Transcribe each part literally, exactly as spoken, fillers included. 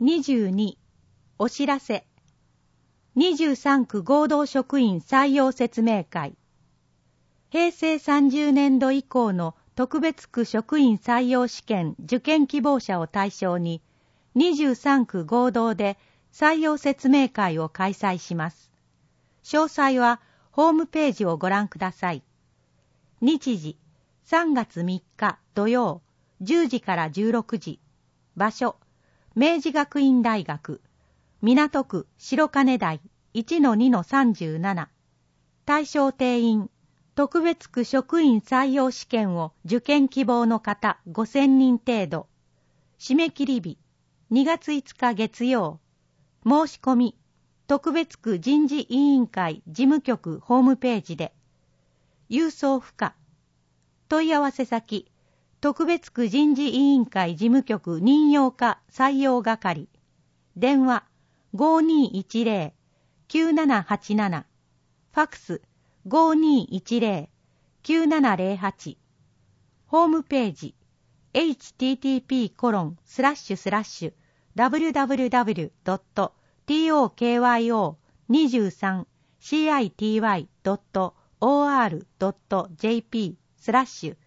にじゅうに、お知らせ。にじゅうさんく合同職員採用説明会。平成さんじゅうねんど以降の特別区職員採用試験受験希望者を対象に、にじゅうさんく合同で採用説明会を開催します。詳細はホームページをご覧ください。日時、さんがつみっか土曜、じゅうじからじゅうろくじ。場所、明治学院大学、港区白金台 いちのにのさんじゅうなな。対象定員、特別区職員採用試験を受験希望の方ごせんにん程度。締め切り日、にがついつか月曜。申し込み、特別区人事委員会事務局ホームページで。郵送不可。問い合わせ先、特別区人事委員会事務局任用課採用係。電話 ごーにーいちぜろーきゅうななはちなな。ファックス ごーにーいちぜろーきゅうななぜろはち。ホームページ エイチティーティーピーコロンスラッシュスラッシュダブリュダブリュダブリュドットトクにじゅうさんシーアイティーワイドットオーアールドットジェーピースラッシュ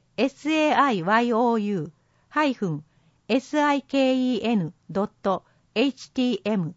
saiyou ハイフン siken ドット htm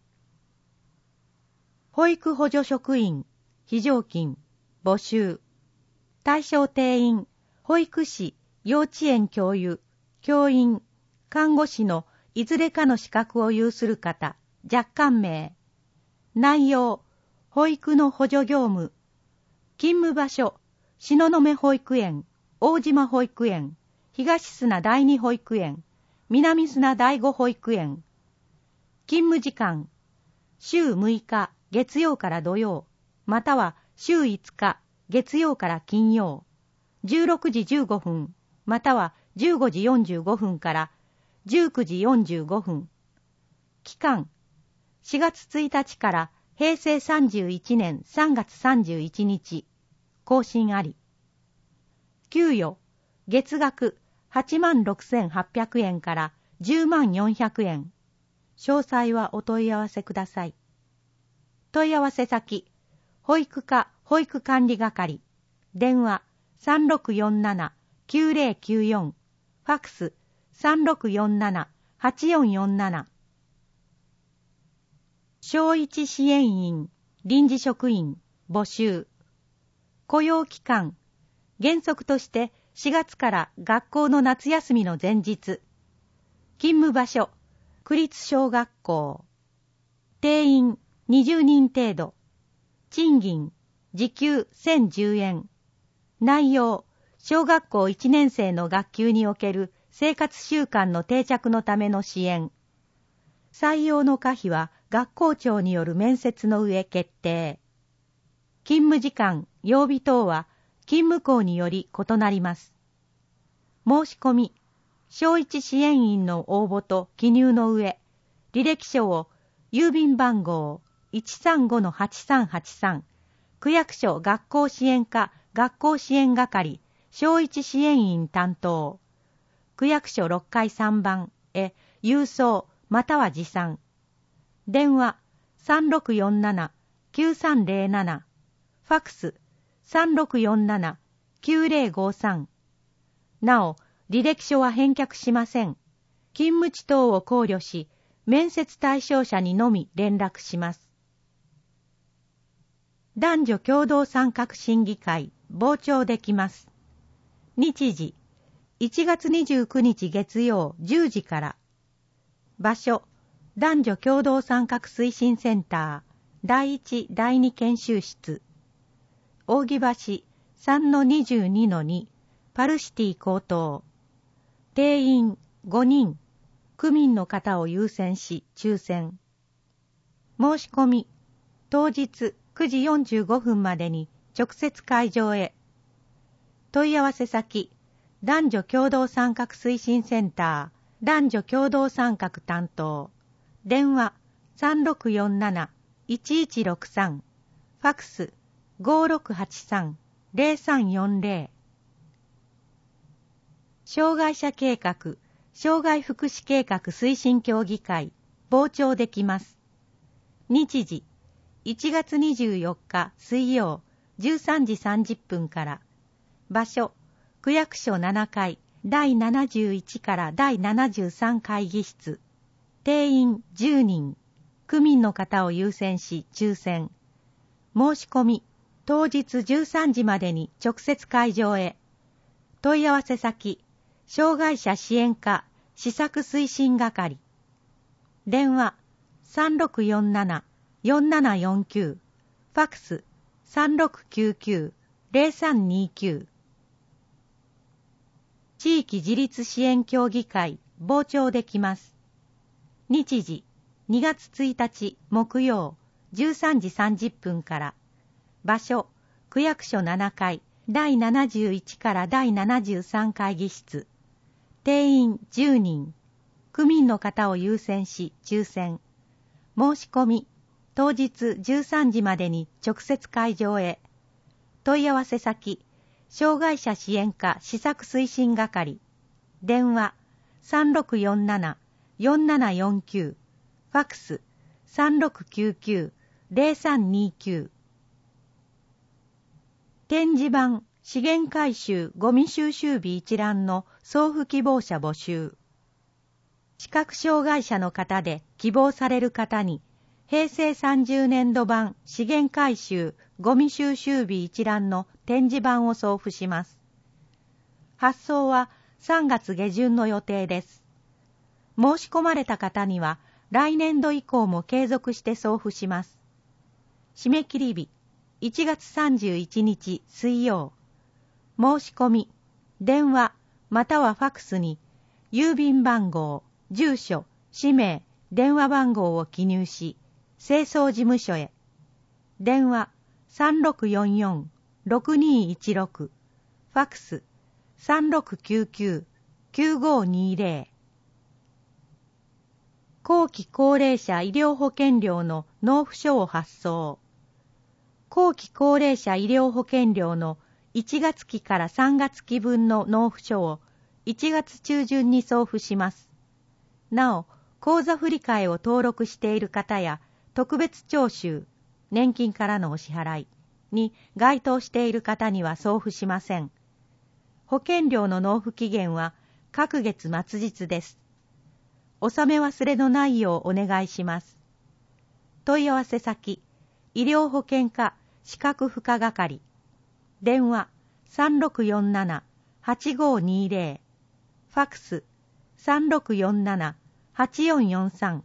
保育補助職員非常勤募集。対象定員、保育士、幼稚園教諭、教員、看護師のいずれかの資格を有する方、若干名。内容、保育の補助業務。勤務場所、東雲保育園、大島保育園、東砂第二保育園、南砂第五保育園。勤務時間、週むいか月曜から土曜、または週いつか月曜から金曜、じゅうろくじじゅうごふん、またはじゅうごじよんじゅうごふんからじゅうくじよんじゅうごふん。期間、しがつついたちから平成さんじゅういちねんさんがつさんじゅういちにち。更新あり。給与、月額はちまんろくせんはっぴゃくえんからじゅうまんよんひゃくえん。詳細はお問い合わせください。問い合わせ先、保育課保育管理係。電話 さんろくよんななきゅうぜろきゅうよん。ファックス さんろくよんななはちよんよんなな。小一支援員、臨時職員、募集。雇用期間、原則としてしがつから学校の夏休みの前日。勤務場所、区立小学校。定員にじゅうにん程度。賃金、時給せんじゅうえん。内容、小学校いちねん生の学級における生活習慣の定着のための支援。採用の可否は学校長による面接の上決定。勤務時間、曜日等は勤務校により異なります。申し込み、小一支援員の応募と記入の上、履歴書を郵便番号 いちさんごのはちさんはちさん、区役所学校支援課学校支援係小一支援員担当、区役所ろっかいさんばんへ郵送または持参。電話 さんろくよんななきゅうさんぜろなな。ファックス さんろくよんななきゅうぜろごさん。なお、履歴書は返却しません。勤務地等を考慮し、面接対象者にのみ連絡します。男女共同参画審議会、傍聴できます。日時、いちがつにじゅうくにち月曜じゅうじから。場所、男女共同参画推進センター、だいいちだいに研修室。扇橋 さんのにじゅうにのに、パルシティ高等。定員ごにん。区民の方を優先し抽選。申し込み、当日くじよんじゅうごふんまでに直接会場へ。問い合わせ先、男女共同参画推進センター、男女共同参画担当。電話 さんろくよんなないちいちろくさん。ファックス ごろくはちさんぜろさんよんぜろ。障害者計画、 障害福祉計画推進協議会、傍聴できます。日時、いちがつにじゅうよっか水曜じゅうさんじさんじゅっぷんから。場所、区役所ななかいだいななじゅういちからだいななじゅうさん会議室。定員じゅうにん。区民の方を優先し抽選。申し込み、当日じゅうさんじまでに直接会場へ。問い合わせ先、障害者支援課施策推進係。電話 さんろくよんななよんななよんきゅう、ファックス さんろくきゅうきゅうゼロさんにきゅう。地域自立支援協議会、傍聴できます。日時、にがつついたち木曜じゅうさんじさんじゅっぷんから。場所、区役所ななかいだいななじゅういちからだいななじゅうさん会議室。定員じゅうにん。区民の方を優先し抽選。申し込み、当日じゅうさんじまでに直接会場へ。問い合わせ先、障害者支援課施策推進係。電話 さんろくよんななよんななよんきゅう、ファックス さんろくきゅうきゅうゼロさんにきゅう。展示板資源回収ゴミ収集日一覧の送付希望者募集。視覚障害者の方で希望される方に、へいせいさんじゅうねんど版資源回収ゴミ収集日一覧の展示板を送付します。発送はさんがつげじゅんの予定です。申し込まれた方には来年度以降も継続して送付します。締め切り日いちがつさんじゅういちにち水曜。申し込み、電話またはファックスに郵便番号、住所、氏名、電話番号を記入し、清掃事務所へ。電話 さんろくよんよんろくにいちろく、ファックス さんろくきゅうきゅうきゅうごにゼロ。後期高齢者医療保険料の納付書を発送。後期高齢者医療保険料のいちがつきからさんがつき分の納付書をいちがつちゅうじゅんに送付します。なお、口座振替を登録している方や特別徴収、年金からのお支払いに該当している方には送付しません。保険料の納付期限は各月末日です。納め忘れのないようお願いします。問い合わせ先、医療保険課資格付加係。電話 さんろくよんななはちごにゼロ、ファックス さんろくよんななはちよんよんさん。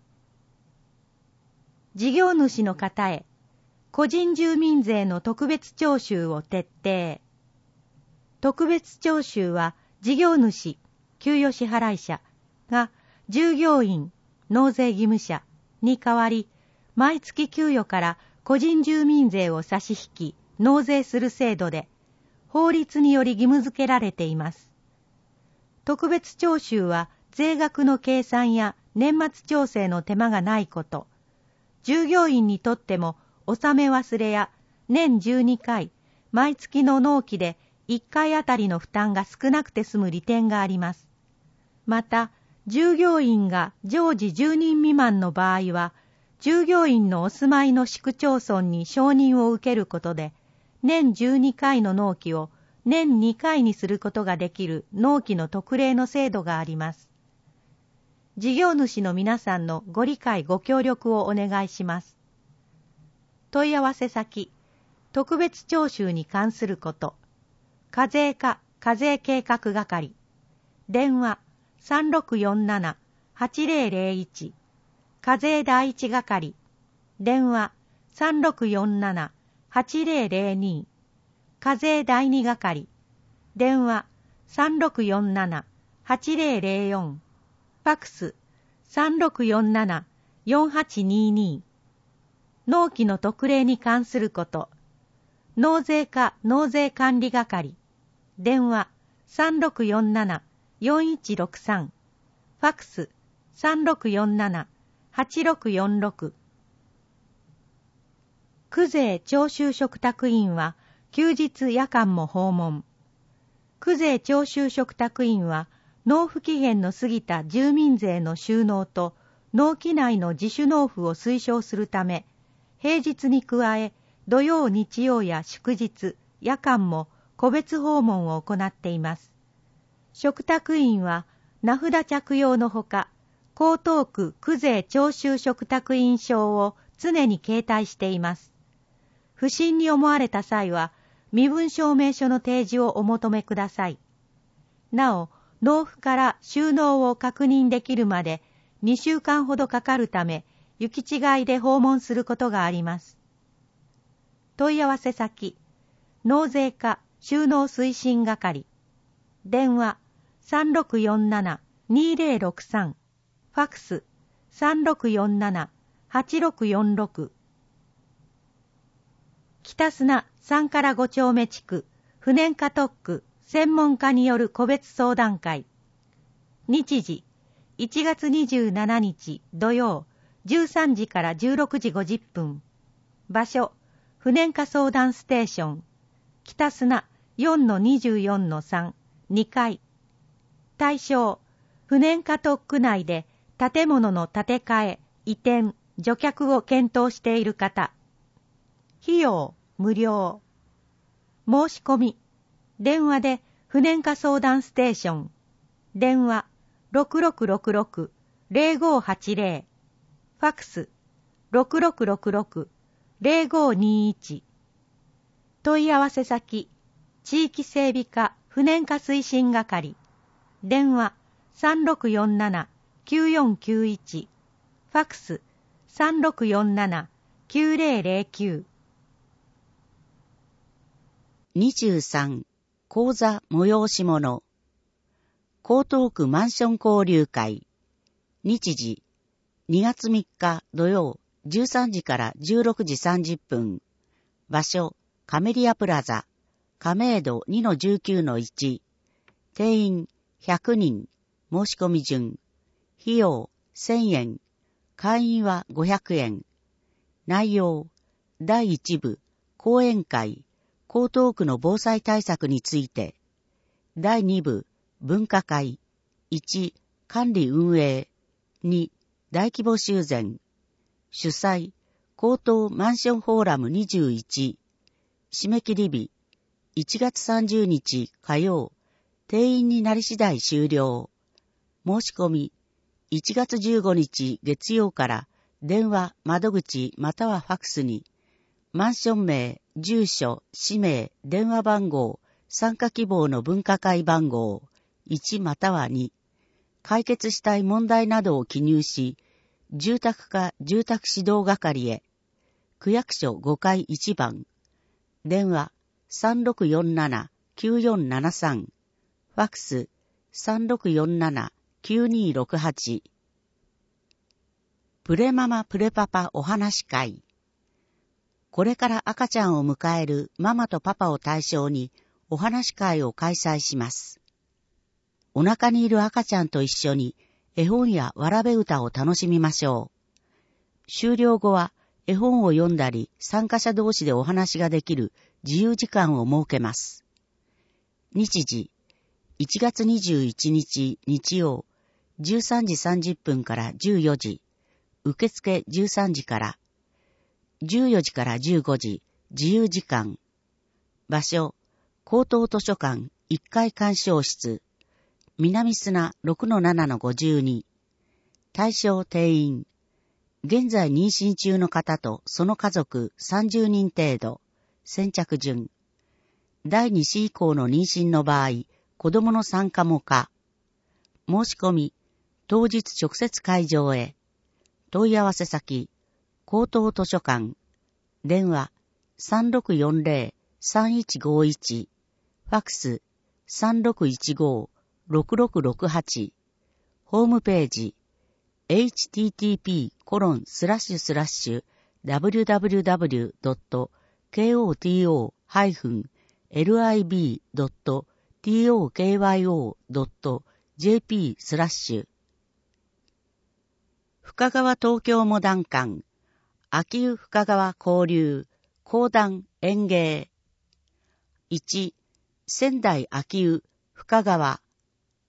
事業主の方へ、個人住民税の特別徴収を徹底。特別徴収は事業主、給与支払い者が従業員、納税義務者に代わり、毎月給与から個人住民税を差し引き、納税する制度で、法律により義務付けられています。特別徴収は税額の計算や年末調整の手間がないこと、従業員にとっても納め忘れや年じゅうにかい、毎月の納期でいっかいあたりの負担が少なくて済む利点があります。また、従業員が常時じゅうにん未満の場合は、従業員のお住まいの市区町村に承認を受けることで、年じゅうにかいの納期を年にかいにすることができる納期の特例の制度があります。事業主の皆さんのご理解ご協力をお願いします。問い合わせ先、特別徴収に関すること、課税課課税計画係。電話 さんろくよんななはちゼロゼロいち、課税第一係。電話 さんろくよんななはちゼロゼロに、課税第二係。電話 さんろくよんななはちゼロゼロよん、ファックス さんろくよんななよんはちにに。納期の特例に関すること、納税課納税管理係。電話 さんろくよんななよんいちろくさん、ファックス さんろくよんななはちろくよんろく。区税徴収嘱託員は休日夜間も訪問。区税徴収嘱託員は納付期限の過ぎた住民税の収納と納期内の自主納付を推奨するため、平日に加え土曜日曜や祝日、夜間も個別訪問を行っています。嘱託員は名札着用のほか、江東区区税徴収嘱託員証を常に携帯しています。不審に思われた際は、身分証明書の提示をお求めください。なお、納付から収納を確認できるまでにしゅうかんほどかかるため、行き違いで訪問することがあります。問い合わせ先、納税課収納推進係、電話 さんろくよんななにぜろろくさん、ファクス さんろくよんななはちろくよんろく。北砂さんからご丁目地区不燃化特区専門家による個別相談会。日時いちがつにじゅうしちにち土曜じゅうさんじからじゅうろくじごじゅっぷん。場所不燃化相談ステーション北砂 よんのにじゅうよんのさん にかい。対象不燃化特区内で建物の建て替え、移転、除却を検討している方。費用無料。申し込み電話で不燃化相談ステーション、電話 ろくろくろくろくぜろごはちぜろ、ファクス ろくろくろくろくぜろごにいち。問い合わせ先、地域整備課不燃化推進係、電話 さんろくよんななきゅうよんきゅういち、ファクス さんろくよんななきゅうぜろぜろきゅう。 にじゅうさん講座催し物、江東区マンション交流会。日時にがつみっか土曜じゅうさんじからじゅうろくじさんじゅっぷん。場所カメリアプラザ亀戸 にのじゅうきゅうのいち。定員ひゃくにん。申し込み順。費用せんえん。会員はごひゃくえん。内容だいいち部講演会江東区の防災対策について。だいに部文化会。いち管理運営。に大規模修繕。主催江東マンションフォーラムにじゅういち。締め切り日いちがつさんじゅうにち火曜。定員になり次第終了。申し込みいちがつじゅうごにち月曜から電話窓口またはファクスにマンション名、住所、氏名、電話番号、参加希望の分科会番号いちまたはに、解決したい問題などを記入し、住宅課住宅指導係へ、区役所ごかいいちばん、電話 さんろくよんななきゅうよんななさん、ファクス さんろくよんななきゅうにろくはち。プレママプレパパお話会。これから赤ちゃんを迎えるママとパパを対象にお話会を開催します。お腹にいる赤ちゃんと一緒に絵本やわらべ歌を楽しみましょう。終了後は絵本を読んだり参加者同士でお話ができる自由時間を設けます。日時いちがつにじゅういちにち日曜じゅうさんじさんじゅっぷんからじゅうよじ、受付じゅうさんじからじゅうよじからじゅうごじ、自由時間。場所、江東図書館いっかい鑑賞室、南砂 ろくのななのごじゅうに。対象定員。現在妊娠中の方とその家族さんじゅうにん程度。先着順。だいに子以降の妊娠の場合、子供の参加も可。申し込み、当日直接会場へ。問い合わせ先、江東図書館。電話 さんろくよんぜろさんいちごいち。ファクス さんろくいちごろくろくろくはち。ホームページ エイチティーティーピーコロンスラッシュスラッシュダブリューダブリューダブリュードットケーオーティーオーハイフンエルアイビードットティーオーケーワイオードットジェーピースラッシュ。深川東京モダン館秋保深川交流講談演芸。いち仙台秋保深川。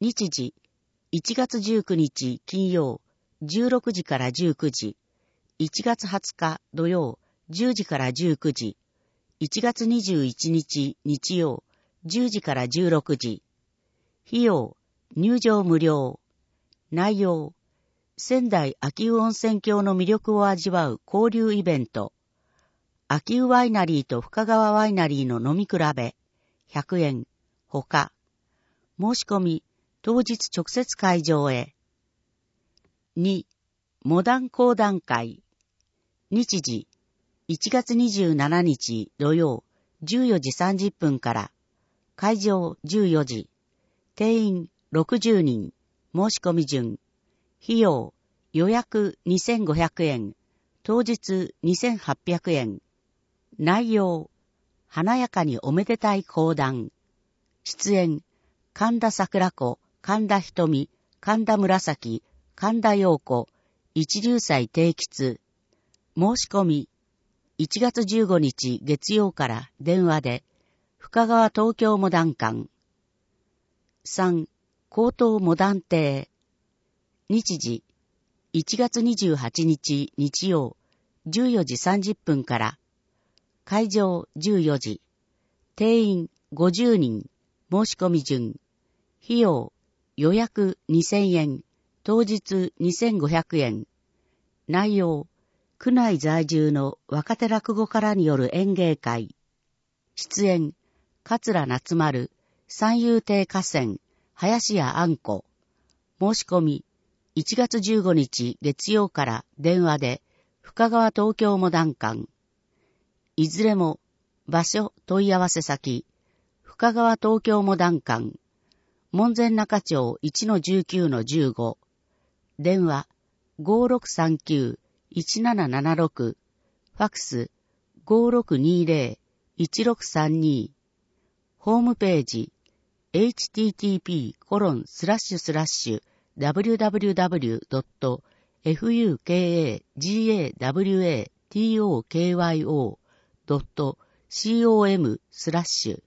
日時、いちがつじゅうくにち金曜、じゅうろくじからじゅうくじ、いちがつはつか土曜、じゅうじからじゅうくじ、いちがつにじゅういちにち日曜、じゅうじからじゅうろくじ。費用、入場無料。内容、仙台秋保温泉郷の魅力を味わう交流イベント。秋保ワイナリーと深川ワイナリーの飲み比べ、ひゃくえん、ほか。申し込み、当日直接会場へ。に、モダン講談会。日時、いちがつにじゅうしちにち土曜、じゅうよじさんじゅっぷんから、会場じゅうよじ、定員ろくじゅうにん、申し込み順。費用、予約にせんごひゃくえん、当日にせんはっぴゃくえん。内容、華やかにおめでたい講談。出演、神田桜子、神田瞳、神田紫、神田陽子、一流祭定吉。申し込み、いちがつじゅうごにち月曜から電話で、深川東京モダン館。さん、高等モダン亭。日時、いちがつにじゅうはちにち日曜、じゅうよじさんじゅっぷんから、会場じゅうよじ、定員ごじゅうにん、申し込み順。費用、予約にせんえん、当日にせんごひゃくえん。内容、区内在住の若手落語家による演芸会。出演、桂夏丸、三遊亭河川、林家あんこ。申し込み、いちがつじゅうごにち月曜から電話で、深川東京モダン館。いずれも、場所問い合わせ先、深川東京モダン館、門前仲町 いちのじゅうきゅうのじゅうご、電話 ごーろくさんきゅういちななななろく、ファクス ごーろくにーぜろいちろくさんに、ホームページ エイチティーティーピーコロンスラッシュスラッシュダブリューダブリューダブリュードットエフユーケーエージーエーダブリューエーティーオーケーワイオードットコムスラッシュ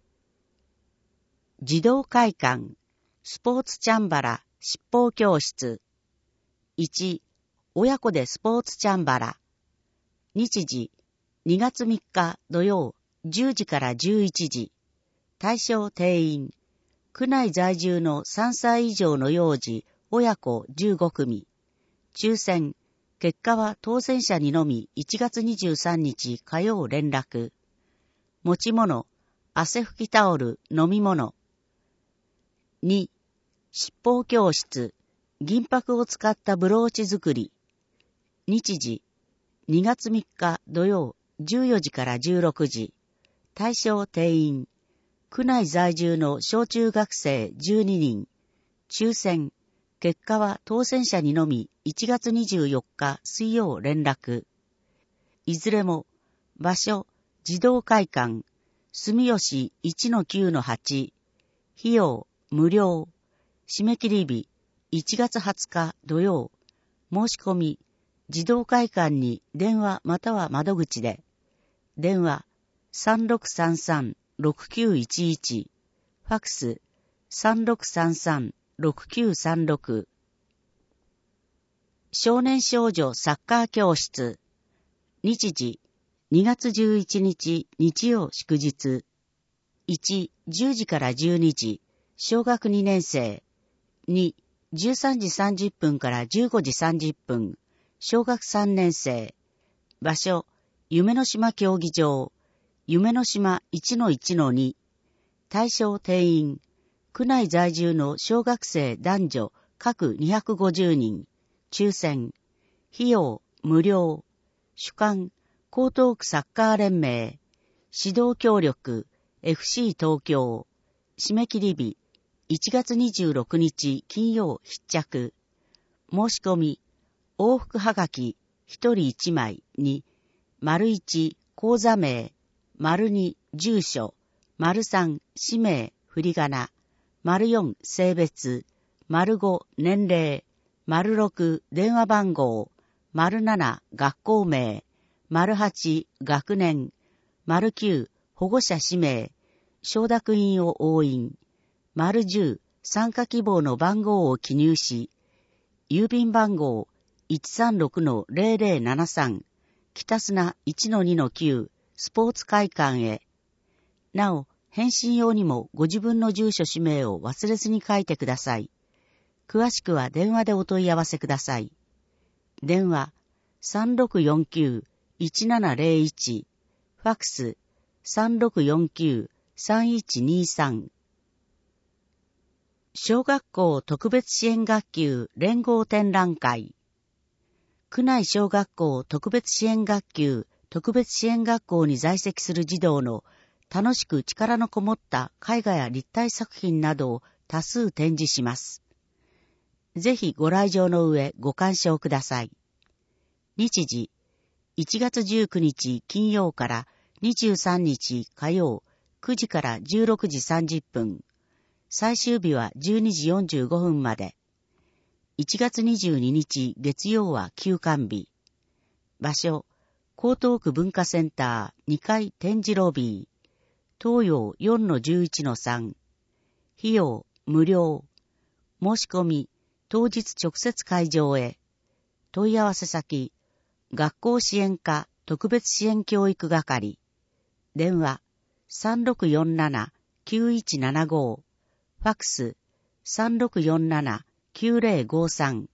児童会館スポーツチャンバラ七宝教室。いち、親子でスポーツチャンバラ。日時、にがつみっか土曜、じゅうじからじゅういちじ。対象定員。区内在住のさんさい以上の幼児、親子じゅうごくみ。抽選。結果は当選者にのみいちがつにじゅうさんにち火曜連絡。持ち物、汗拭きタオル、飲み物。に、七宝教室、銀箔を使ったブローチ作り。日時、にがつみっか土曜、じゅうよじからじゅうろくじ。対象定員。区内在住の小中学生じゅうににん。抽選。結果は当選者にのみいちがつにじゅうよっか水曜連絡。いずれも、場所、児童会館、住吉 いちのきゅうのはち。費用、無料。締め切り日、いちがつはつか土曜。申し込み、児童会館に電話または窓口で。電話、さんろくさんさんろくきゅういちいち。ファクス、さんろくさんさんろくきゅうさんろく。少年少女サッカー教室。日時、にがつじゅういちにち日曜祝日。いち、じゅうじからじゅうにじ、小学にねんせい。に、じゅうさんじさんじゅっぷんからじゅうごじさんじゅっぷん、小学さんねんせい。場所、夢の島競技場、夢の島 いちのいちのに。対象定員、区内在住の小学生男女各にひゃくごじゅうにん。抽選。費用、無料。主管、江東区サッカー連盟。指導協力、エフシー 東京。締め切り日、いちがつにじゅうろくにち金曜必着。申し込み、往復はがきひとりいちまいに、丸いち口座名、丸に住所、丸さん氏名振り仮名、丸よん性別、丸ご年齢、丸ろく電話番号、丸なな学校名、丸はち学年、丸きゅう保護者氏名、承諾印を押印、丸じゅう参加希望の番号を記入し、郵便番号 いちさんろくのゼロゼロななさん 北砂 いちのにのきゅう スポーツ会館へ。なお、返信用にもご自分の住所氏名を忘れずに書いてください。詳しくは電話でお問い合わせください。電話 さんろくよんきゅう いちななゼロいち、ファックス さんろくよんきゅう さんいちにさん。小学校特別支援学級連合展覧会。区内小学校特別支援学級特別支援学校に在籍する児童の楽しく力のこもった絵画や立体作品などを多数展示します。ぜひご来場の上ご鑑賞ください。日時、いちがつじゅうくにち金曜からにじゅうさんにち火曜くじからじゅうろくじさんじゅっぷん。最終日はじゅうにじよんじゅうごふんまで。いちがつにじゅうににち月曜は休館日。場所、江東区文化センターにかい展示ロビー。東洋 よんのじゅういちのさん。費用、無料。申し込み、当日直接会場へ。問い合わせ先、学校支援課特別支援教育係。電話、さんろくよんなな きゅういちななご。ファックス、さんろくよんなな きゅうゼロごさん。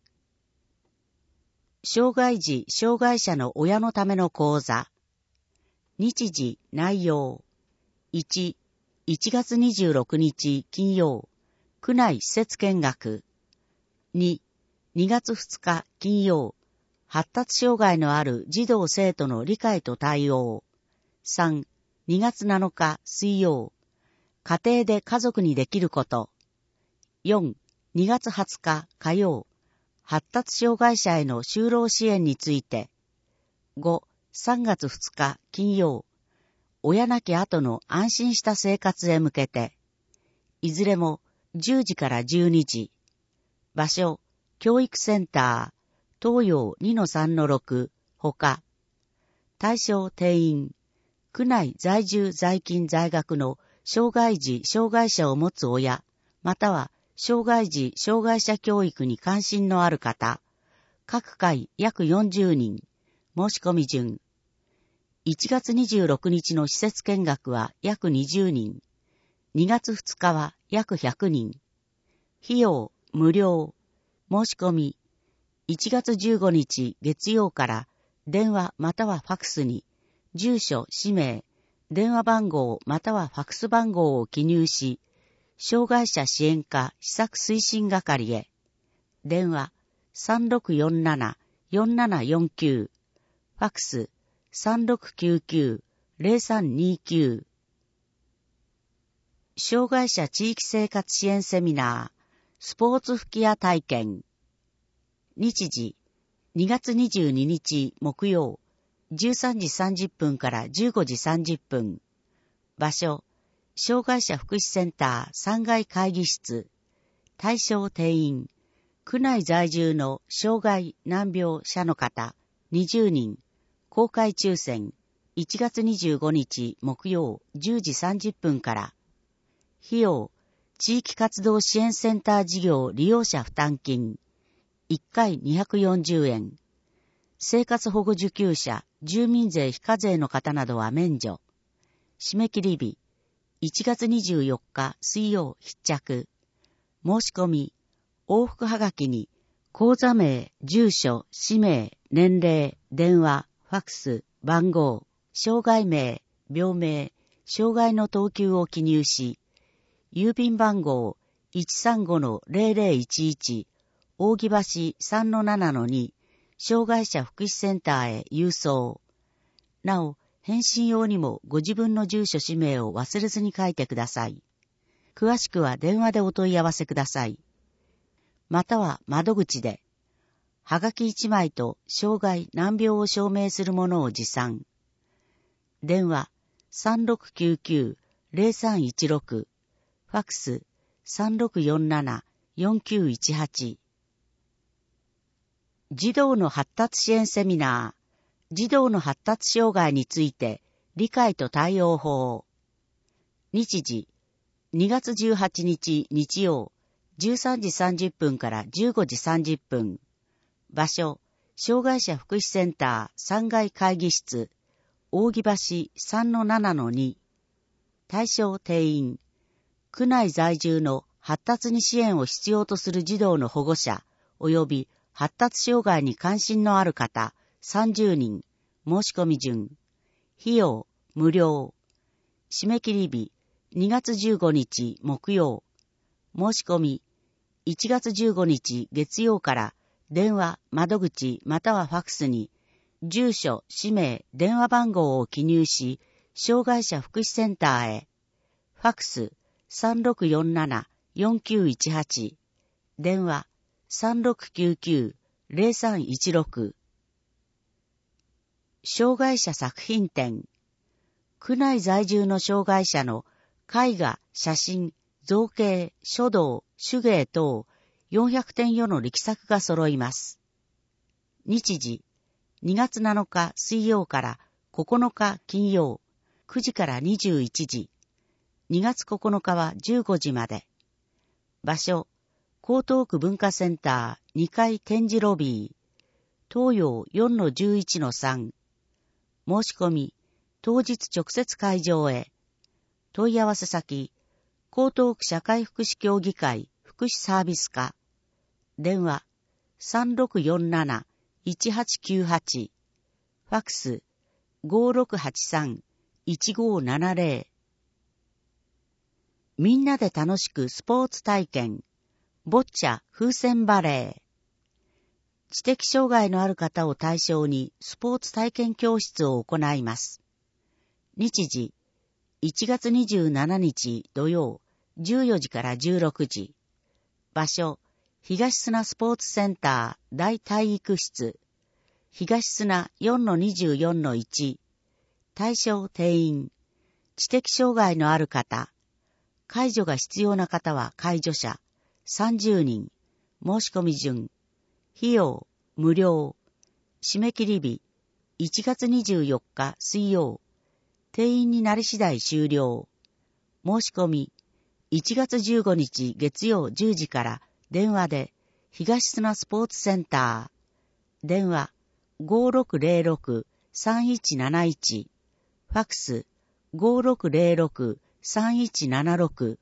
障害児・障害者の親のための講座。日時、内容。いち、いちがつにじゅうろくにち金曜、区内施設見学。に、にがつふつか金曜、発達障害のある児童生徒の理解と対応。さん、にがつなのか水曜、家庭で家族にできること。よん、にがつはつか火曜、発達障害者への就労支援について。ご、さんがつふつか金曜、親なき後の安心した生活へ向けて。いずれもじゅうじからじゅうにじ。場所、教育センター、東洋 にのさんのろく、ほか。対象定員、区内在住在勤在学の障害児・障害者を持つ親、または障害児・障害者教育に関心のある方。各回約よんじゅうにん。申し込み順。いちがつにじゅうろくにちの施設見学は約にじゅうにん。にがつふつかは約ひゃくにん。費用、無料。申し込み。いちがつじゅうごにち月曜から電話またはファックスに、住所、氏名、電話番号またはファックス番号を記入し、障害者支援課施策推進係へ。電話 さんろくよんなな よんななよんきゅう。ファックス さんろくきゅうきゅう ゼロさんにきゅう。障害者地域生活支援セミナー、スポーツ吹き矢体験。日時、にがつにじゅうににち木曜、じゅうさんじさんじゅっぷんからじゅうごじさんじゅっぷん。場所、障害者福祉センターさんがい会議室。対象定員、区内在住の障害難病者の方にじゅうにん。公開抽選、いちがつにじゅうごにち木曜じゅうじさんじゅっぷんから。費用、地域活動支援センター事業利用者負担金。いっかいにひゃくよんじゅうえん。生活保護受給者、住民税非課税の方などは免除。締め切り日、いちがつにじゅうよっか水曜必着。申し込み、往復はがきに、口座名、住所、氏名、年齢、電話、ファックス、番号、障害名、病名、障害の等級を記入し、郵便番号 いちさんごのゼロゼロいちいち、扇橋 さんのななのに、障害者福祉センターへ郵送。なお、返信用にもご自分の住所氏名を忘れずに書いてください。詳しくは電話でお問い合わせください。または窓口で、はがきいちまいと障害難病を証明するものを持参。電話 さんろくきゅうきゅう ゼロさんいちろく、ファックス さんろくよんなな よんきゅういちはち。児童の発達支援セミナー、児童の発達障害について理解と対応法。日時、にがつじゅうはちにち日曜、 じゅうさんじさんじゅっぷんからじゅうごじさんじゅっぷん。場所、障害者福祉センターさんがい会議室、扇橋 さんのななのに。対象定員、区内在住の発達に支援を必要とする児童の保護者、及び発達障害に関心のある方、さんじゅうにん。申し込み順。費用、無料。締め切り日、にがつじゅうごにち木曜。申し込み、いちがつじゅうごにち月曜から電話、窓口またはファクスに、住所、氏名、電話番号を記入し、障害者福祉センターへ。ファクス さんろくよんななよんきゅういちはち。電話 さんろくきゅうきゅうゼロさんいちろく。障害者作品展。区内在住の障害者の絵画、写真、造形、書道、手芸等よんひゃくてん余の力作が揃います。日時、にがつなのか水曜からここのか金曜、くじからにじゅういちじ。にがつここのかはじゅうごじまで。場所、江東区文化センターにかい展示ロビー、東洋 よんのじゅういちのさん。申し込み、当日直接会場へ。問い合わせ先、江東区社会福祉協議会福祉サービス課。電話、さんろくよんなないちはちきゅうはち。ファクス、ごろくはちさんいちごななゼロ。みんなで楽しくスポーツ体験。ボッチャ風船バレー。知的障害のある方を対象にスポーツ体験教室を行います。日時、いちがつにじゅうしちにち土曜、じゅうよじからじゅうろくじ。場所、東砂スポーツセンター大体育室。東砂 よんのにじゅうよんのいち。対象定員。知的障害のある方。介助が必要な方は介助者。さんじゅうにん。申し込み順。費用、無料。締め切り日、いちがつにじゅうよっか水曜。定員になり次第終了。申し込み、いちがつじゅうごにち月曜じゅうじから電話で、東砂スポーツセンター。電話、ごろくゼロろくさんいちなないち。ファクス、ごろくゼロろくさんいちななろく。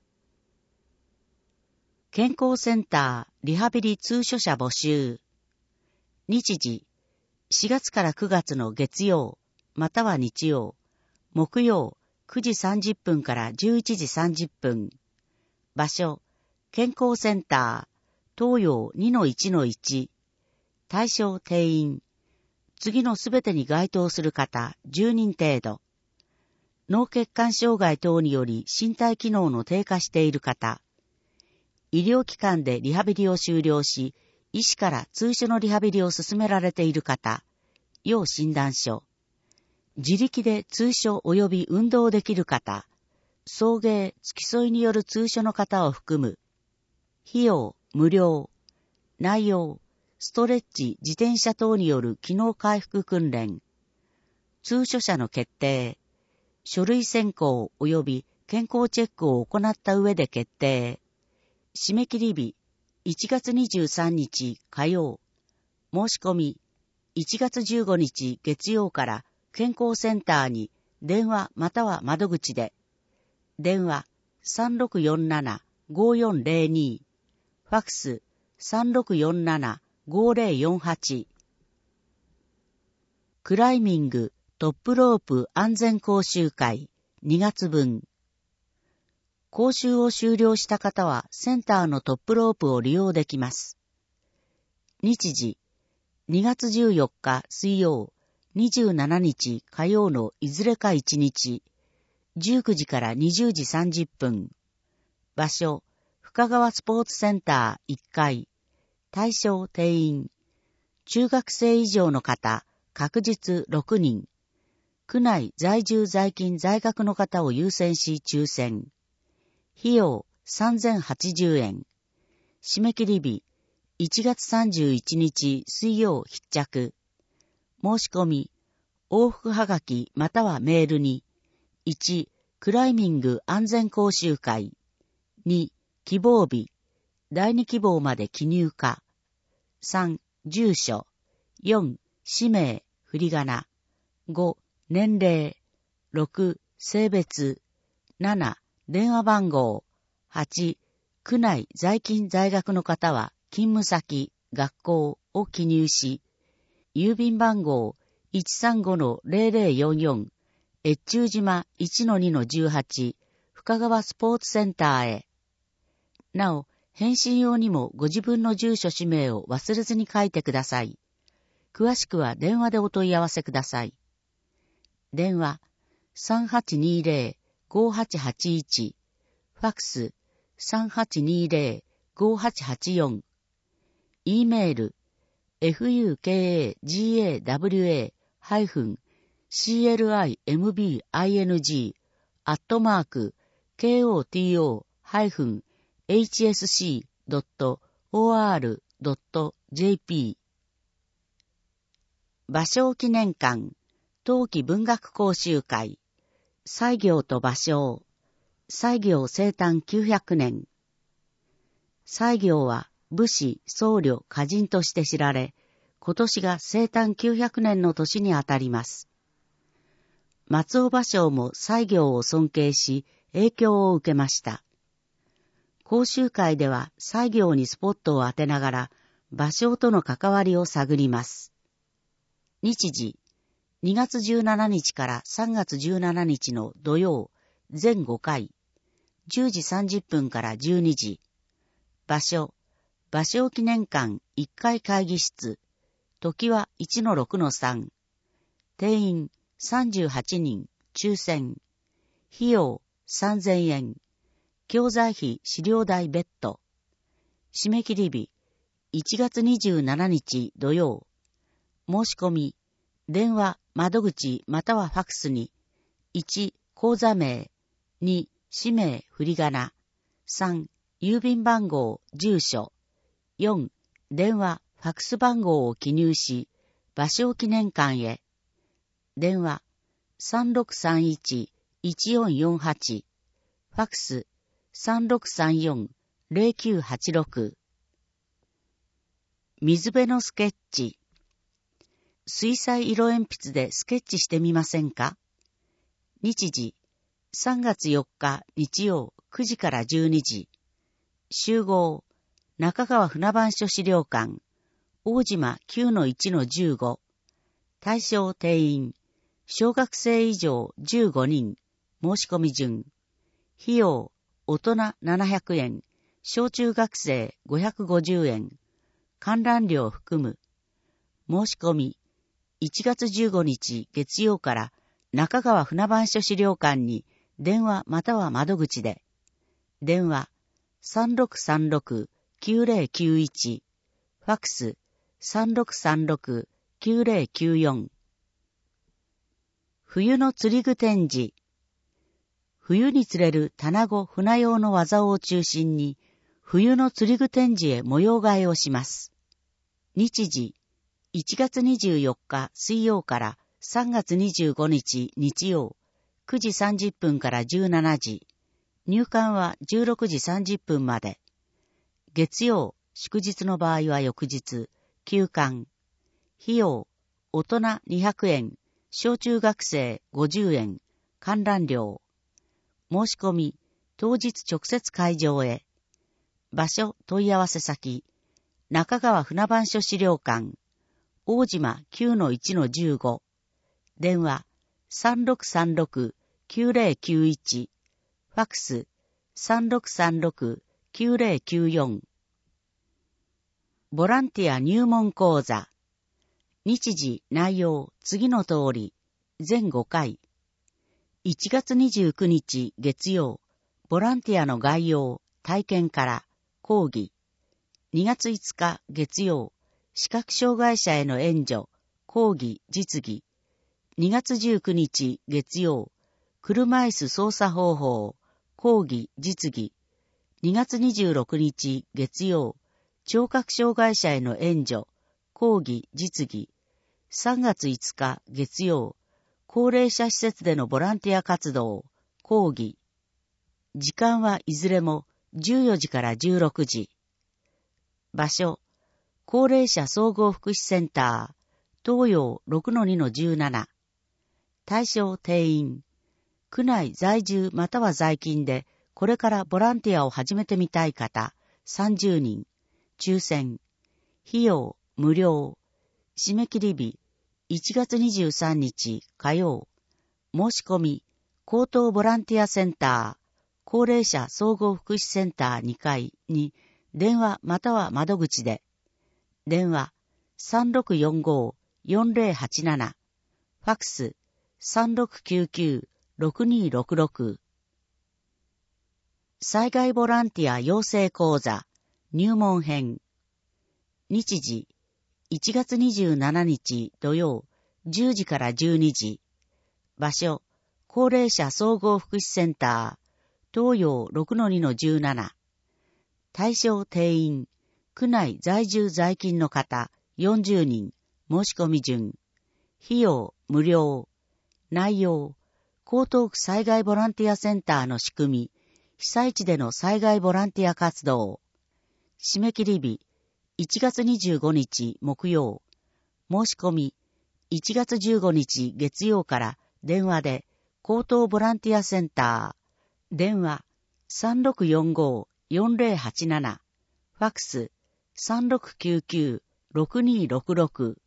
健康センターリハビリ通所者募集。日時、しがつからくがつの月曜、または日曜、木曜くじさんじゅっぷんからじゅういちじさんじゅっぷん。場所、健康センター、東洋 にのいちのいち。対象定員。次のすべてに該当する方じゅうにん程度。脳血管障害等により身体機能の低下している方。医療機関でリハビリを終了し、医師から通所のリハビリを進められている方。要診断書。自力で通所及び運動できる方。送迎、付き添いによる通所の方を含む。費用、無料。内容、ストレッチ、自転車等による機能回復訓練。通所者の決定。書類選考及び健康チェックを行った上で決定。締め切り日、いちがつにじゅうさんにち火曜。申し込み、いちがつじゅうごにち月曜から健康センターに電話または窓口で。電話 さんろくよんななごよんゼロに。ファクス さんろくよんななごゼロよんはち。クライミングトップロープ安全講習会にがつぶん。講習を終了した方はセンターのトップロープを利用できます。日時、にがつじゅうよっか水曜、にじゅうしちにち火曜のいずれかいちにち、じゅうくじからにじゅうじさんじゅっぷん。場所、深川スポーツセンターいっかい。対象定員。中学生以上の方、確実ろくにん。区内在住在勤在学の方を優先し抽選。費用さんぜんはちじゅうえん。締め切り日いちがつさんじゅういちにち水曜必着。申し込み、往復はがきまたはメールに、いち、クライミング安全講習会、に、希望日、 第二希望まで記入か。さん、住所。よん、氏名、振り仮名。ご、年齢。ろく、性別。なな、電話番号。はち、区内在勤在学の方は勤務先、学校を記入し、郵便番号 いちさんごのゼロゼロよんよん、越中島 いちのにのじゅうはち、深川スポーツセンターへ。なお、返信用にもご自分の住所氏名を忘れずに書いてください。詳しくは電話でお問い合わせください。電話 さんはちにゼロ ごはちはちいち、ファックス さんはちにゼロ ごはちはちよん、E メール ファクガワ クリム アットマーク ケーオーティーオー エイチエスシー ドット オーアール ドット ジェーピー 芭蕉記念館冬季文学講習会西行と芭蕉西行生誕きゅうひゃくねん。西行は武士、僧侶、歌人として知られ、今年が生誕きゅうひゃくねんの年にあたります。松尾芭蕉も西行を尊敬し、影響を受けました。講習会では西行にスポットを当てながら、芭蕉との関わりを探ります。日時、にがつじゅうしちにちからさんがつじゅうしちにちの土曜、全ごかい、じゅうじさんじゅっぷんからじゅうにじ。場所、芭蕉記念館いっかい会議室、時はいちのろくのさん。定員さんじゅうはちにん、抽選。費用さんぜんえん。教材費資料代別途。締め切り日、いちがつにじゅうしちにち土曜。申し込み、電話、窓口またはファックスに、いち、口座名、に、氏名、振り仮名、さん、郵便番号、住所、よん、電話、ファックス番号を記入し、芭蕉記念館へ。電話、さんろくさんいち いちよんよんはち、ファックス、さんろくさんよん ゼロきゅうはちろく。水辺のスケッチ。水彩色鉛筆でスケッチしてみませんか？日時、さんがつよっか日曜くじからじゅうにじ。集合、中川船番所資料館、大島 きゅうのいちのじゅうご。対象定員、小学生以上じゅうごにん、申し込み順。費用、大人ななひゃくえん、小中学生ごひゃくごじゅうえん、観覧料を含む。申し込み、いちがつじゅうごにち月曜から中川船番所資料館に電話または窓口で。電話 さんろくさんろく きゅうゼロきゅういち、ファックス さんろくさんろく きゅうゼロきゅうよん。冬の釣り具展示。冬に釣れる棚子船用の技を中心に冬の釣り具展示へ模様替えをします。日時、いちがつにじゅうよっか水曜からさんがつにじゅうごにち日曜、くじさんじゅっぷんからじゅうしちじ。入館はじゅうろくじさんじゅっぷんまで。月曜、祝日の場合は翌日、休館。費用、大人にひゃくえん、小中学生ごじゅうえん、観覧料。申し込み、当日直接会場へ。場所、問い合わせ先、中川船番所資料館、大島 きゅうのいちのじゅうご。電話、さんろくさんろく きゅうゼロきゅういち。ファックス、さんろくさんろく きゅうゼロきゅうよん。ボランティア入門講座。日時、内容、次の通り。全ごかい。いちがつにじゅうくにち月曜、ボランティアの概要、体験から講義。にがついつか月曜、視覚障害者への援助、講義、実技。にがつじゅうくにち月曜、車椅子操作方法、講義、実技。にがつにじゅうろくにち月曜、聴覚障害者への援助、講義、実技。さんがついつか月曜、高齢者施設でのボランティア活動、講義。時間はいずれもじゅうよじからじゅうろくじ。 場所、高齢者総合福祉センター、東洋 ろくのにのじゅうなな。対象定員、区内在住または在勤で、これからボランティアを始めてみたい方、さんじゅうにん、抽選、費用、無料、締め切り日、いちがつにじゅうさんにち火曜、申し込み、高等ボランティアセンター、高齢者総合福祉センターにかいに電話または窓口で、電話 さんろくよんごーよんぜろはちなな、ファックス さんろくきゅうきゅうろくにろくろく。災害ボランティア養成講座入門編。日時いちがつにじゅうしちにち土曜じゅうじからじゅうにじ。場所、高齢者総合福祉センター、東洋 ろくのにのじゅうなな。対象定員、区内在住在勤の方よんじゅうにん、申し込み順。費用無料。内容、江東区災害ボランティアセンターの仕組み、被災地での災害ボランティア活動。締め切り日、いちがつにじゅうごにち木曜。申し込み、いちがつじゅうごにち月曜から電話で、高等ボランティアセンター、電話 さんろくよんごーよんぜろはちなな、ファックス さんろくきゅうきゅうろくにろくろく。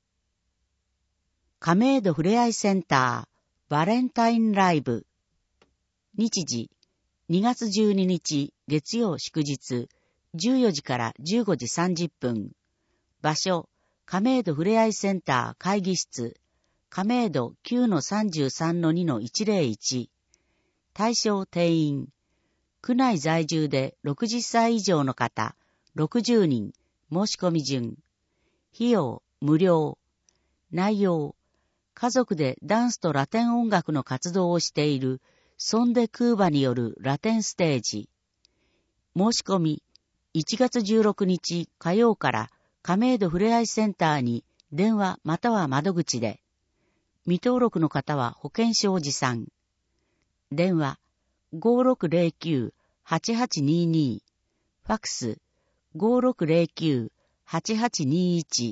亀戸ふれあいセンター、バレンタインライブ。日時、にがつじゅうににち月曜祝日、じゅうよじからじゅうごじさんじゅっぷん。場所、亀戸ふれあいセンター会議室、亀戸 きゅうのさんじゅうさんのにのいちぜろいち。対象定員、区内在住でろくじゅっさい以上の方ろくじゅうにん、申し込み順。費用無料。内容、家族でダンスとラテン音楽の活動をしているソンデ・クーバによるラテンステージ。申し込み、いちがつじゅうろくにち火曜から亀戸ふれあいセンターに電話または窓口で、未登録の方は保険証持参。電話 ごーろくぜろきゅうはちはちにに、ファックス ごーろくぜろきゅうはちはちにいち。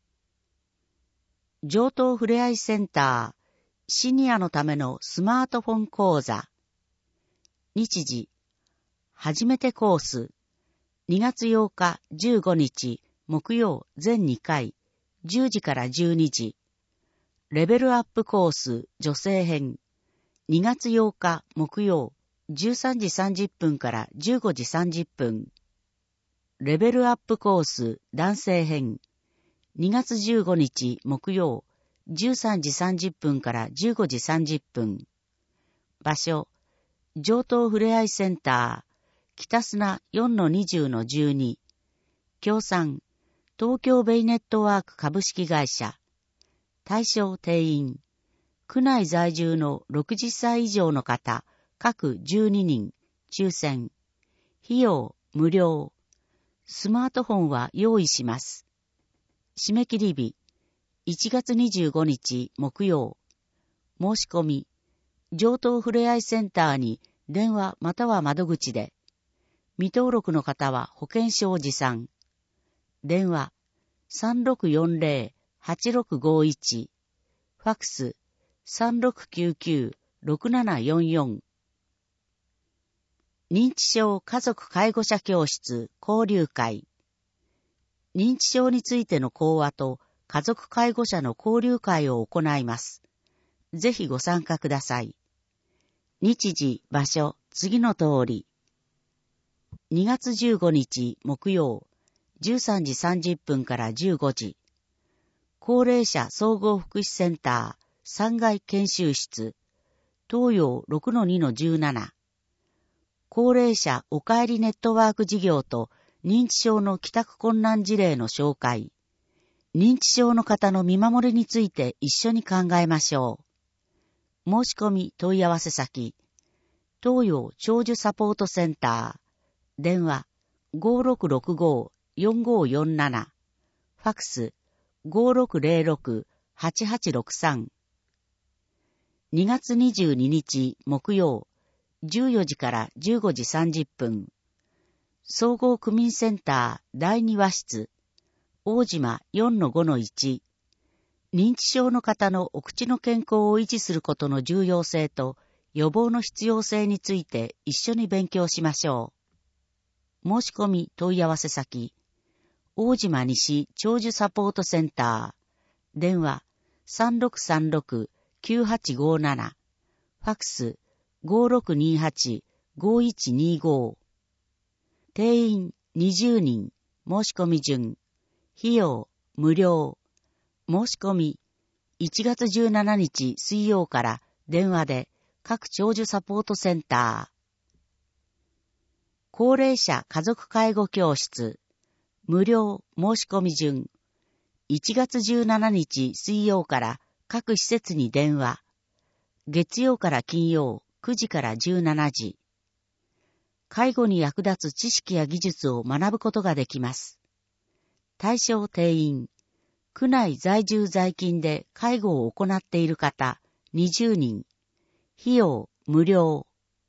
上東ふれあいセンター、シニアのためのスマートフォン講座。日時、初めてコース、にがつようかじゅうごにち木曜全にかい、じゅうじからじゅうにじ。レベルアップコース女性編、にがつようか木曜じゅうさんじさんじゅっぷんからじゅうごじさんじゅっぷん。レベルアップコース男性編、にがつじゅうごにち木曜じゅうさんじさんじゅっぷんからじゅうごじさんじゅっぷん。場所、上東ふれあいセンター、北砂 よんのにじゅうのじゅうに。協賛、東京ベイネットワーク株式会社。対象定員、区内在住のろくじゅっさい以上の方、各じゅうににん、抽選。費用無料。スマートフォンは用意します。締め切り日、いちがつにじゅうごにち木曜。申し込み、上東ふれあいセンターに電話または窓口で、未登録の方は保険証持参。電話 さんろくよんぜろはちろくごいち、ファックス さんろくきゅうきゅうろくななよんよん。認知症家族介護者教室交流会。認知症についての講話と家族介護者の交流会を行います。ぜひご参加ください。日時、場所、次の通り。にがつじゅうごにち木曜、じゅうさんじさんじゅっぷんからじゅうごじ。高齢者総合福祉センターさんがい研修室、東洋 ろくのにのじゅうなな。高齢者おかえりネットワーク事業と認知症の帰宅困難事例の紹介。認知症の方の見守りについて一緒に考えましょう。申し込み問い合わせ先、東洋長寿サポートセンター、電話 ごーろくろくごーよんごーよんなな、ファックス ごーろくぜろろくはちはちろくさん。にがつにじゅうににち木曜、じゅうよじからじゅうごじさんじゅっぷん。 総合区民センターだいにわ室、大島 よんのごのいち、認知症の方のお口の健康を維持することの重要性と予防の必要性について一緒に勉強しましょう。申し込み問い合わせ先、大島西長寿サポートセンター、電話 さんろくさんろくきゅうはちごなな、ファクス ごろくにはちごいちにご。定員にじゅうにん、申し込み順、費用無料。申し込みいちがつじゅうしちにち水曜から電話で各長寿サポートセンター。高齢者家族介護教室、無料申し込み順、いちがつじゅうしちにち水曜から各施設に電話。月曜から金曜くじからじゅうしちじ。介護に役立つ知識や技術を学ぶことができます。対象定員、区内在住在勤で介護を行っている方にじゅうにん、費用無料。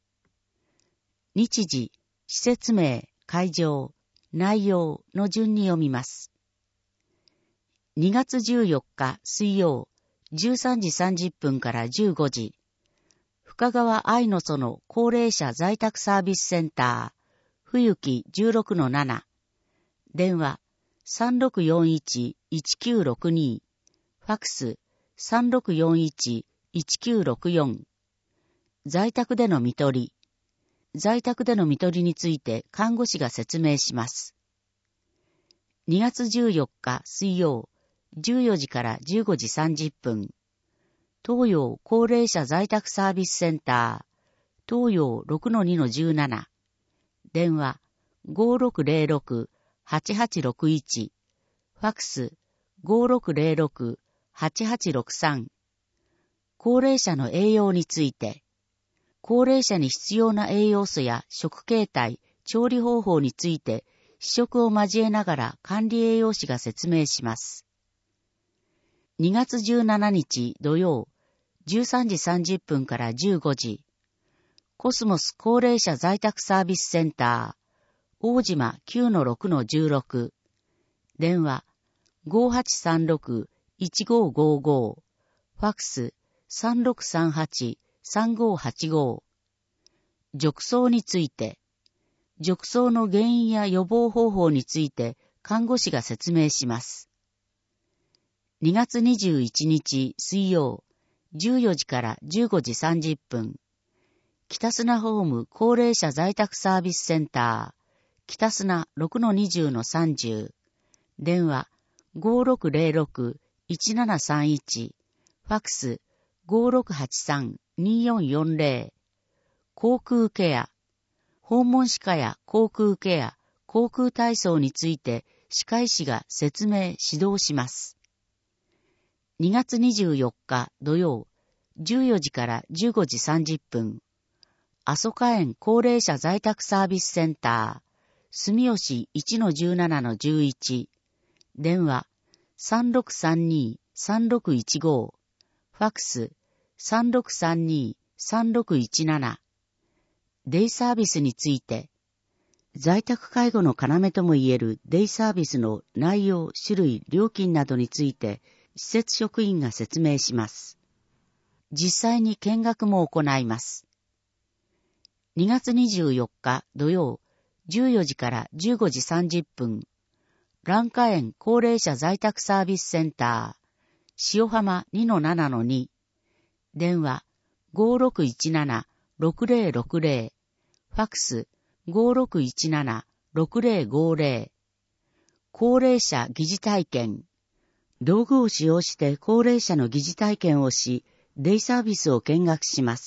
日時、施設名、会場、内容の順に読みます。にがつじゅうよっか水曜、じゅうさんじさんじゅっぷんからじゅうごじ、深川愛の園高齢者在宅サービスセンター、冬木 じゅうろくのなな、電話 さんろくよんいちいちきゅうろくに、ファクス さんろくよんいちいちきゅうろくよん。在宅での看取り。在宅での看取りについて看護師が説明します。にがつじゅうよっか水曜、じゅうよじからじゅうごじさんじゅっぷん。東洋高齢者在宅サービスセンター、東洋 ろくのにのじゅうなな、電話 ごろくぜろろくはちはちろくいち、ファクス ごろくぜろろくはちはちろくさん。高齢者の栄養について、高齢者に必要な栄養素や食形態、調理方法について試食を交えながら管理栄養士が説明します。にがつじゅうしちにち土曜、じゅうさんじさんじゅっぷんからじゅうごじ、コスモス高齢者在宅サービスセンター、大島 きゅうのろくのじゅうろく、電話 ごはちさんろくいちごごご、ファクス さんろくさんはちさんごはちご。褥瘡について、褥瘡の原因や予防方法について看護師が説明します。にがつにじゅういちにち水曜、じゅうよじからじゅうごじさんじゅっぷん、北砂ホーム高齢者在宅サービスセンター、北砂 ろくのにじゅうのさんじゅう、電話 ごろくぜろろくいちななさんいち、ファクス ごろくはちさんによんよんぜろ、口腔ケア、訪問歯科や口腔ケア、口腔体操について歯科医師が説明・指導します。にがつにじゅうよっか土曜、じゅうよじからじゅうごじさんじゅっぷん、阿蘇花園高齢者在宅サービスセンター、住吉 いちのじゅうななのじゅういち、電話 さんろくさんにさんろくいちご、ファクス さんろくさんにさんろくいちなな。デイサービスについて、在宅介護の要ともいえるデイサービスの内容、種類、料金などについて、施設職員が説明します。実際に見学も行います。にがつにじゅうよっか土曜、じゅうよじからじゅうごじさんじゅっぷん、蘭花園高齢者在宅サービスセンター、塩浜 にのななのに、電話 ごろくいちななろくぜろろくぜろ、ファクス ごろくいちななろくぜろごぜろ。高齢者疑似体験。道具を使用して高齢者の疑似体験をし、デイサービスを見学します。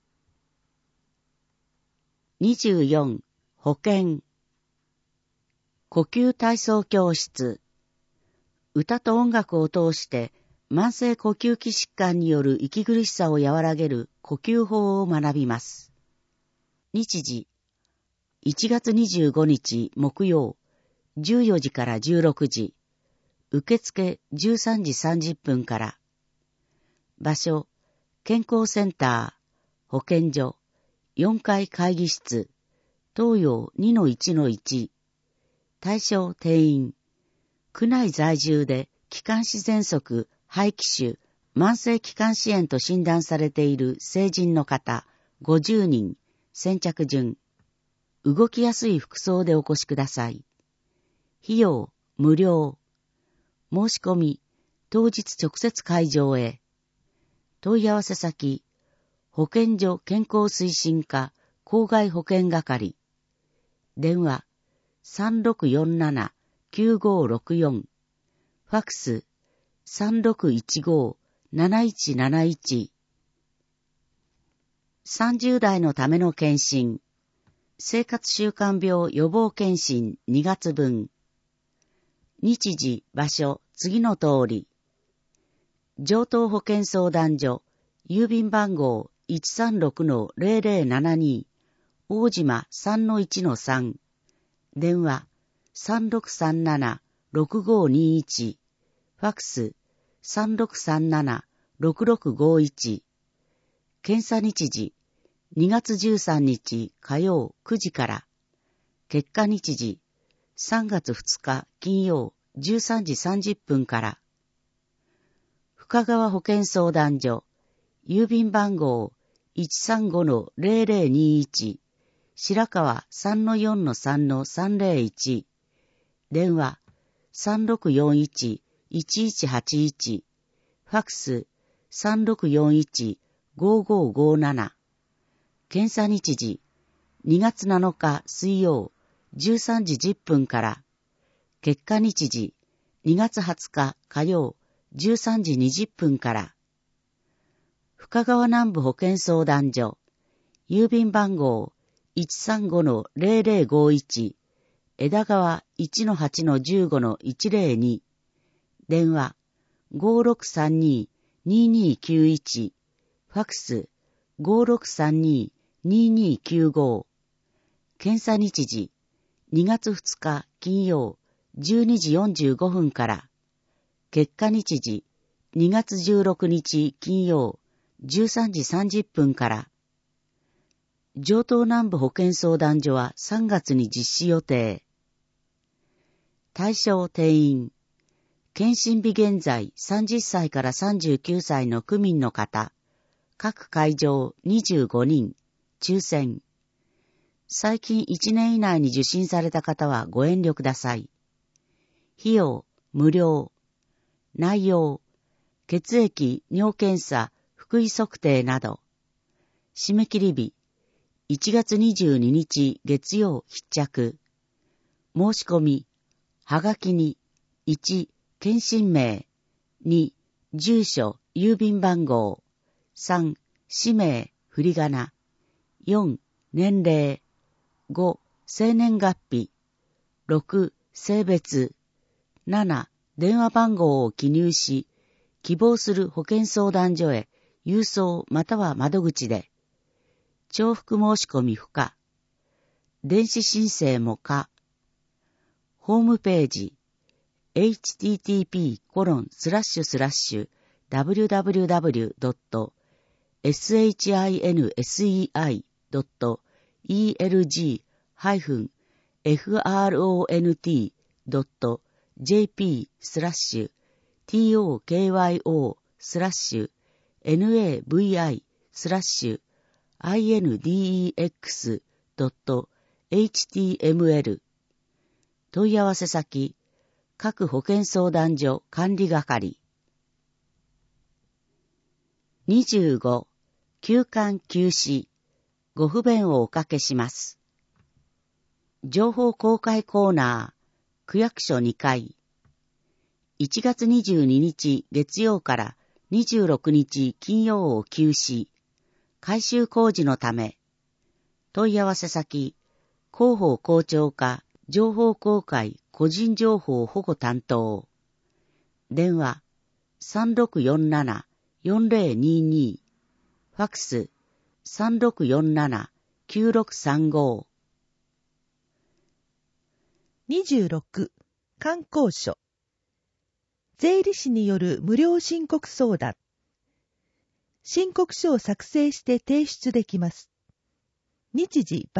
にじゅうよん、保健。呼吸体操教室。歌と音楽を通して慢性呼吸器疾患による息苦しさを和らげる呼吸法を学びます。日時、いちがつにじゅうごにち木曜、じゅうよじからじゅうろくじ、受付じゅうさんじさんじゅっぷんから。場所、健康センター、保健所、よんかい会議室、 東洋 にのいちのいち、対象定員、区内在住で気管支喘息、肺気腫、慢性気管支炎と診断されている成人の方ごじゅうにん、先着順。動きやすい服装でお越しください。費用、無料。申し込み、当日直接会場へ。問い合わせ先、保健所健康推進課公害保健係。電話、さんろくよんなな きゅうごろくよん。ファックス、さんろくいちご なないちなないち。さんじゅう代のための検診。生活習慣病予防検診にがつぶん。日時、場所、次の通り。上東保健相談所、郵便番号 いちさんろくのゼロゼロななに、大島 さんのいちのさん。電話、さんろくさんなな ろくごにいち。ファックス、さんろくさんなな ろくろくごいち。検査日時、にがつじゅうさんにち火曜くじから。結果日時、さんがつふつか金曜じゅうさんじさんじゅっぷんから。深川保健相談所、郵便番号 いちさんごのゼロゼロにいち、白川 さんのよんのさんのさんぜろいち。電話、さんろくよんいち いちいちはちいち。ファックス、さんろくよんいち ごごごなな。検査日時、にがつなのか水曜じゅうさんじじゅっぷんから。結果日時、にがつはつか火曜じゅうさんじにじゅっぷんから。深川南部保健相談所、郵便番号 いちさんごのゼロゼロごいち、枝川 いちのはちのじゅうごのいちゼロに。電話、ごろくさんに ににきゅういち。ファックス、ごろくさんに ににきゅうご。検査日時、にがつふつか金曜じゅうにじよんじゅうごふんから。結果日時、にがつじゅうろくにち金曜じゅうさんじさんじゅっぷんから。上東南部保健相談所はさんがつに実施予定。対象定員。検診日現在さんじゅっさいからさんじゅうきゅうさいの区民の方。各会場にじゅうごにん。抽選。最近いちねん以内に受診された方はご遠慮ください。費用、無料。内容、血液、尿検査、腹囲測定など。締め切り日、いちがつにじゅうににち月曜必着。申し込み、はがきに、いち、検診名、に、住所、郵便番号、さん、氏名、振り仮名、よん、年齢、ご、生年月日、ろく、性別、なな、電話番号を記入し、希望する保健相談所へ郵送または窓口で、重複申し込み不可、電子申請も可、ホームページ、エイチティーティーピーコロンスラッシュスラッシュダブリュダブリュダブリュドットシンセイドットイーエルジーハイフンエフアールオーエヌティードットジェーピースラッシュティーオーケーワイオースラッシュエヌエーブイアイスラッシュアイエヌディーイーエックスドットエイチティーエムエル。問い合わせ先、各保健相談所管理係。にじゅうご、休館休止。ご不便をおかけします。情報公開コーナー、区役所にかい。いちがつにじゅうににち月曜からにじゅうろくにち金曜を休止。改修工事のため。問い合わせ先、広報広聴課情報公開個人情報保護担当。電話、さんろくよんなな よんぜろにに。ファックス、さんろくよんなな きゅうろくさんご。 にじゅうろく、観光所。税理士による無料申告相談。申告書を作成して提出できます。日時、場所、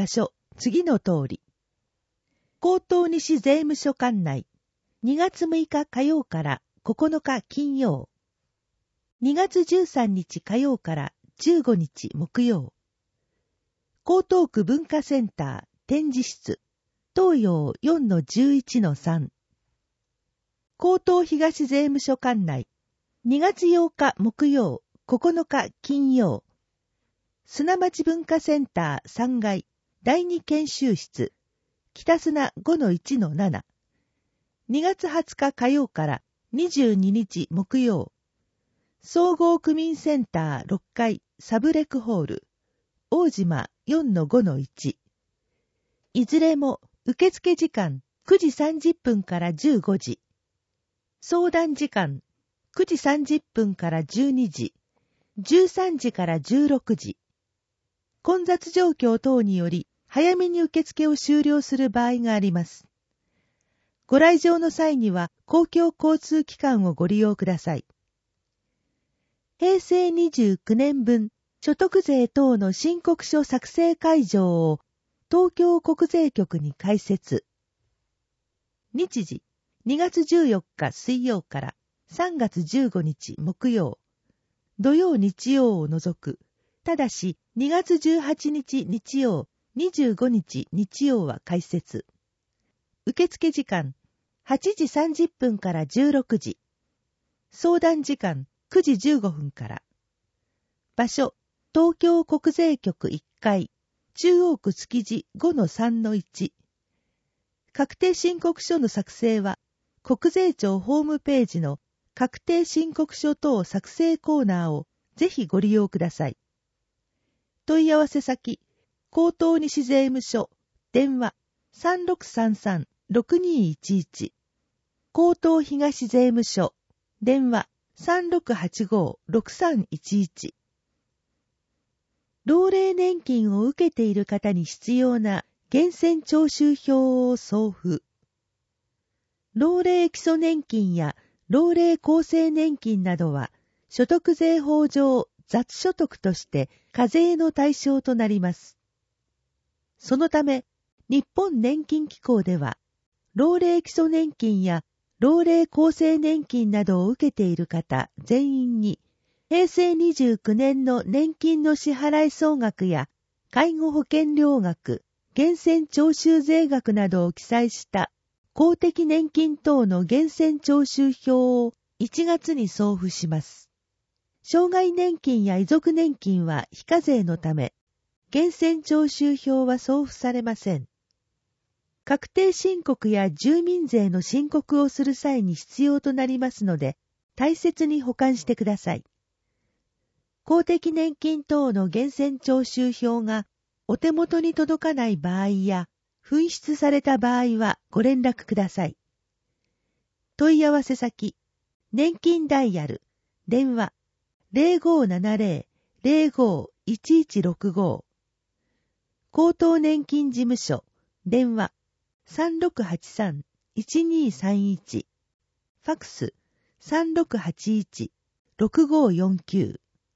次の通り。江東西税務署管内、にがつむいか火曜からここのか金曜。にがつじゅうさんにち火曜からじゅうごにち木曜。江東区文化センター展示室、東洋 よんのじゅういちのさん。江東東税務署管内、にがつようか木曜、ここのか金曜。砂町文化センターさんがいだいに研修室、北砂 ごのいちのなな。にがつはつか火曜からにじゅうににち木曜。総合区民センターろっかいサブレクホール、大島 よんのごのいち。いずれも受付時間くじさんじゅっぷんからじゅうごじ。相談時間くじさんじゅっぷんからじゅうにじ、じゅうさんじからじゅうろくじ。混雑状況等により早めに受付を終了する場合があります。ご来場の際には公共交通機関をご利用ください。へいせいにじゅうきゅうねんぶん所得税等の申告書作成会場を東京国税局に開設。日時にがつじゅうよっか水曜からさんがつじゅうごにち木曜、土曜日曜を除く、ただしにがつじゅうはちにち日曜、にじゅうごにち日曜は開設。受付時間はちじさんじゅっぷんからじゅうろくじ。相談時間くじじゅうごふんから。場所、東京国税局いっかい、中央区築地 ごのさんのいち。確定申告書の作成は、国税庁ホームページの確定申告書等作成コーナーをぜひご利用ください。問い合わせ先、江東西税務署、電話 さんろくさんさんろくにいちいち。江東東税務署、電話 さんろくはちごろくさんいちいち。老齢年金を受けている方に必要な源泉徴収票を送付。老齢基礎年金や老齢厚生年金などは所得税法上雑所得として課税の対象となります。そのため、日本年金機構では、老齢基礎年金や老齢厚生年金などを受けている方全員に、へいせいにじゅうきゅうねんの年金の支払い総額や介護保険料額、源泉徴収税額などを記載した公的年金等の源泉徴収票をいちがつに送付します。障害年金や遺族年金は非課税のため、源泉徴収票は送付されません。確定申告や住民税の申告をする際に必要となりますので、大切に保管してください。公的年金等の源泉徴収票がお手元に届かない場合や、紛失された場合はご連絡ください。問い合わせ先、年金ダイヤル、電話 ゼロごーななゼロ ゼロごー いちいちろくご。江東年金事務所、電話さんろくはちさん いちにさんいち。ファクスさんろくはちいち ろくごーよんきゅう。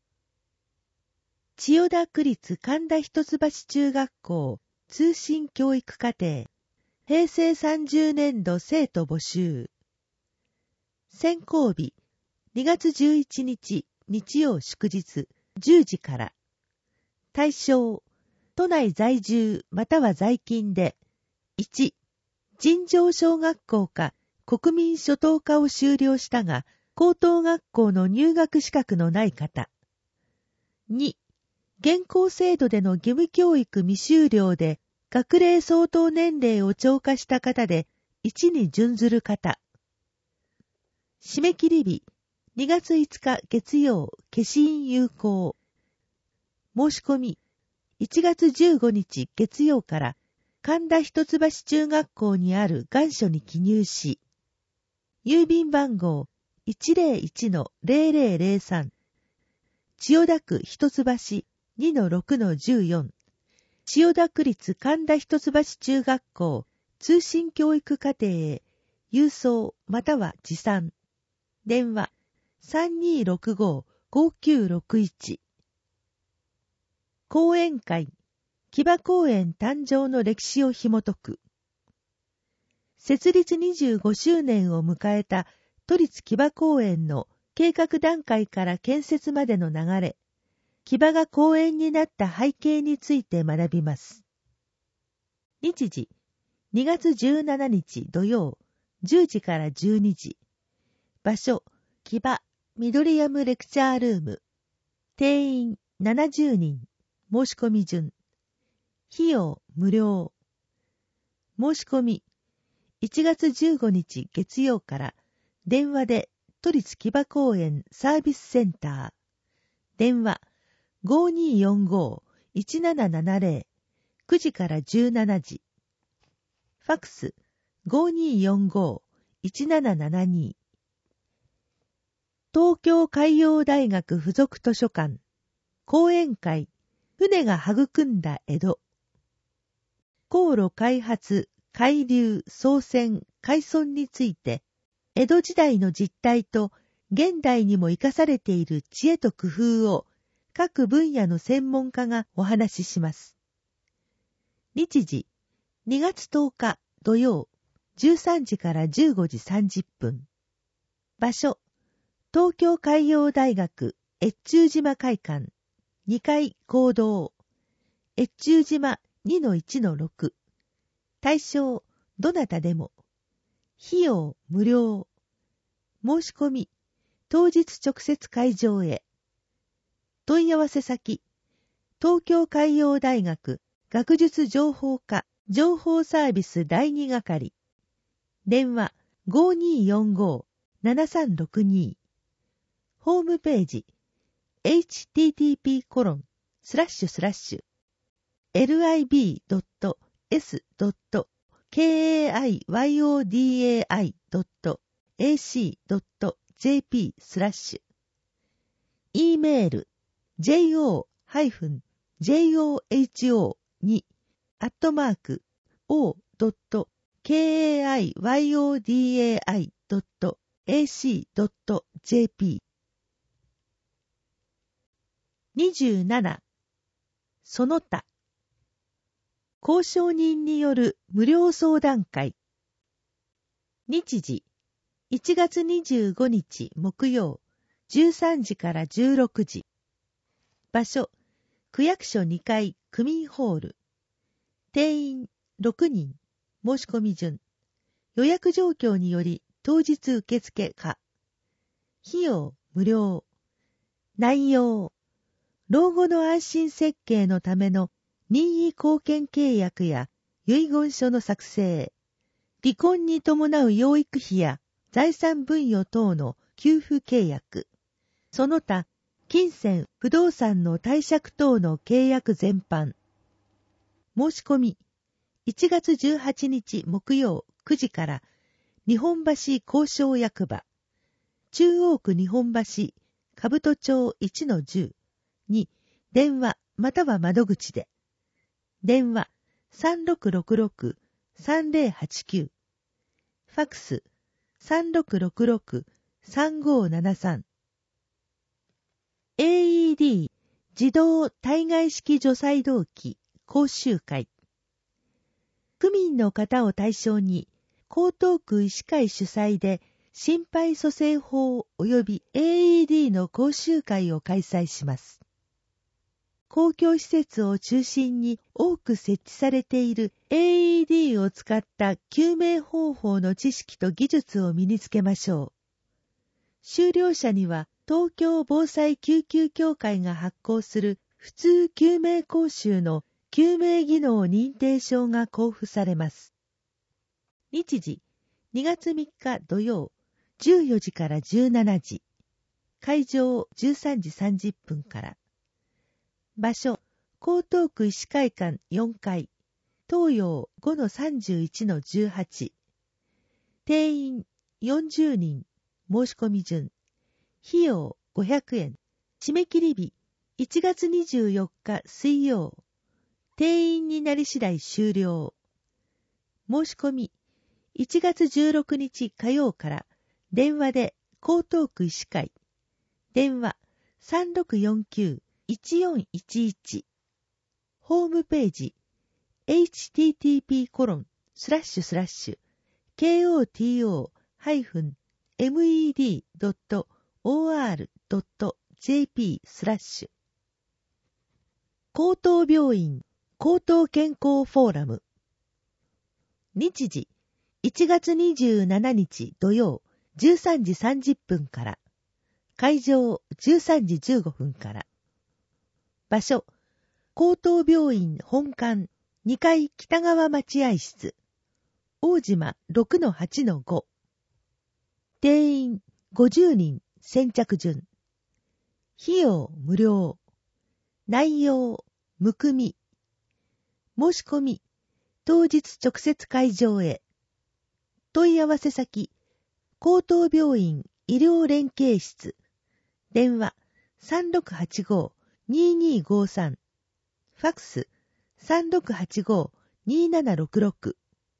千代田区立神田一橋中学校通信教育課程へいせいさんじゅうねんど生徒募集。選考日にがつじゅういちにち日曜祝日じゅうじから。対象都内在住または在勤でいち尋常小学校か国民初等科を修了したが高等学校の入学資格のない方。に現行制度での義務教育未修了で学齢相当年齢を超過した方でいちに準ずる方。締め切り日にがついつか月曜消印有効。申し込みいちがつじゅうごにち月曜から神田一橋中学校にある願書に記入し、郵便番号 いちゼロいちのゼロゼロゼロさん 千代田区一橋 にのろくのじゅうよん 千代田区立神田一橋中学校通信教育課程へ郵送または持参。電話 さんにーろくごー ごきゅうろくいち。講演会木場公園誕生の歴史を紐解く。設立にじゅうごしゅうねんを迎えた都立木場公園の計画段階から建設までの流れ、木場が公園になった背景について学びます。日時、にがつじゅうしちにち土曜、じゅうじからじゅうにじ。場所、木場ミドリアムレクチャールーム。定員ななじゅうにん。申し込み順。費用無料。申し込み、いちがつじゅうごにち月曜から電話で都立木場公園サービスセンター。電話 ごーにーよんごーいちななななぜろ くじからじゅうしちじ。ファックス ごーにーよんごーいちななななに。東京海洋大学附属図書館講演会船が育んだ江戸。航路開発、海流、操船、海村について、江戸時代の実態と現代にも生かされている知恵と工夫を各分野の専門家がお話しします。日時、にがつとおか土曜、じゅうさんじからじゅうごじさんじゅっぷん。場所、東京海洋大学越中島会館にかい講堂。越中島 にのいちのろく。対象、どなたでも。費用無料。申し込み、当日直接会場へ。問い合わせ先、東京海洋大学学術情報科情報サービスだいに係。電話 ごーにーよんごーななさんろくに。ホームページ エイチティーティーピーコロンスラッシュスラッシュエルアイビードットエスドットケーエーアイワイオーディーエーアイドットエーシードットジェーピースラッシュ E メール ジェイオー ハイフン ジェイオーエイチオー に アットマーク オー ドット ケーエーアイワイオーディーエーアイ ドット エーシー ドット ジェーピー。にじゅうなな。その他交渉人による無料相談会。日時、いちがつにじゅうごにち木曜、じゅうさんじからじゅうろくじ。場所、区役所にかい区民ホール。定員ろくにん。申し込み順。予約状況により当日受付可。費用無料。内容、老後の安心設計のための任意後見契約や遺言書の作成、離婚に伴う養育費や財産分与等の給付契約、その他、金銭、不動産の貸借等の契約全般。申し込み、いちがつじゅうはちにち木曜くじから日本橋交渉役場、中央区日本橋、兜町 いちのじゅう に電話または窓口で。電話 さんろくろくろくさんぜろはちきゅう。ファックス さんろくろくろくさんごーななさん。エーイーディー 自動体外式除細動器講習会。区民の方を対象に江東区医師会主催で心肺蘇生法及び エーイーディー の講習会を開催します。公共施設を中心に多く設置されている エーイーディー を使った救命方法の知識と技術を身につけましょう。修了者には東京防災救急協会が発行する普通救命講習の救命技能認定証が交付されます。日時、にがつみっか土曜、じゅうよじからじゅうしちじ。会場じゅうさんじさんじゅっぷんから。場所、江東区医師会館よんかい、東洋 ごのさんじゅういちのじゅうはち。定員よんじゅうにん、申し込み順。費用ごひゃくえん。締め切り日、いちがつにじゅうよっか水曜。定員になり次第終了。申し込み、いちがつじゅうろくにち火曜から電話で江東区医師会。電話 さんろくよんきゅういちよんいちいち。 ホームページ エイチティーティーピーコロンスラッシュスラッシュケーオーティーオーハイフンエムイーディードットオーアールドットジェーピースラッシュ高等病院高等健康フォーラム。日時いちがつにじゅうしちにち土曜じゅうさんじさんじゅっぷんから。会場じゅうさんじじゅうごふんから。場所高等病院本館にかい北側待合室大島 ろくのはちのご。定員ごじゅうにん先着順。費用無料。内容むくみ。申し込み当日直接会場へ。問い合わせ先高等病院医療連携室。電話 さんろくはちごにーにーごさん。ファクス さんろくはちごにーななろくろく。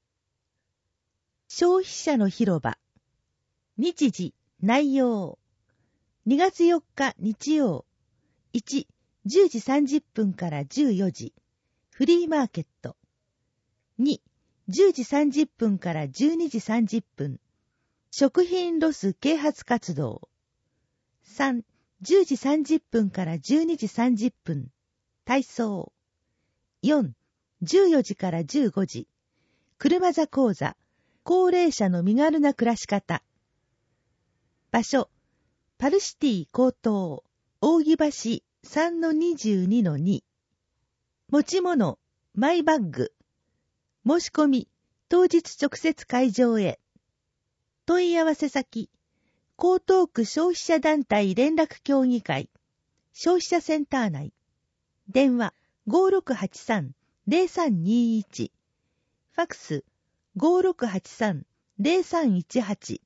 消費者の広場。日時、内容。にがつよっか日曜。いち、じゅうじさんじゅっぷんからじゅうよじ。フリーマーケット。に、じゅうじさんじゅっぷんからじゅうにじさんじゅっぷん。食品ロス啓発活動。さん、じゅうじさんじゅっぷんからじゅうにじさんじゅっぷん。体操。よん、じゅうよじからじゅうごじ。車座講座。高齢者の身軽な暮らし方。場所。パルシティ高等。扇橋 さんのにじゅうにのに。持ち物。マイバッグ。申し込み。当日直接会場へ。問い合わせ先。江東区消費者団体連絡協議会。消費者センター内。電話 ごろくはちさんゼロさんにーいち。ファクス ごろくはちさんゼロさんいちはち。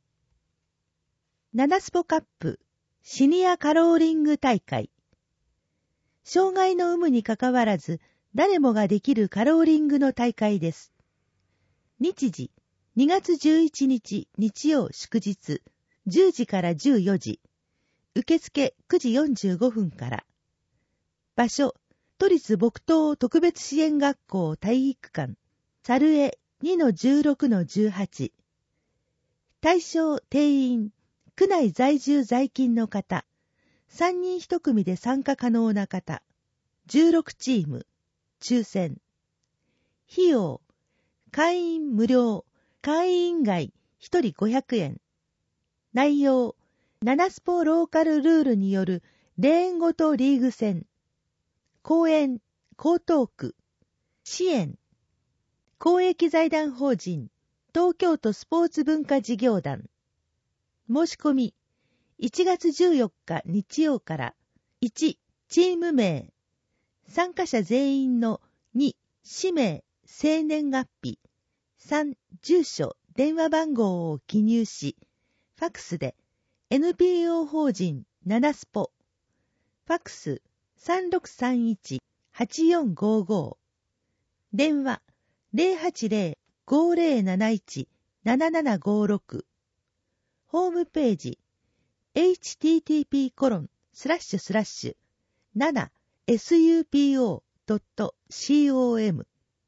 ナナスポカップシニアカローリング大会。障害の有無にかかわらず誰もができるカローリングの大会です。日時にがつじゅういちにち日曜祝日じゅうじからじゅうよじ。受付くじよんじゅうごふんから。場所都立木東特別支援学校体育館猿江 にのじゅうろくのじゅうはち。対象定員区内在住在勤の方さんにんいち組で参加可能な方じゅうろくチーム抽選。費用会員無料会員外ひとりごひゃくえん。内容ナナスポローカルルールによるレーンごとリーグ戦。公演江東区。支援公益財団法人東京都スポーツ文化事業団。申し込みいちがつじゅうよっか日曜から。いちチーム名参加者全員のに氏名生年月日さん住所電話番号を記入しファクスで エヌピーオー 法人ナナスポファクス さんろくさんいちはちよんごご。電話 ゼロはちゼロ ごゼロなないち ななななごろく。ホームページ エイチティーティーピーコロンスラッシュスラッシュななエスユーピーオードットコム。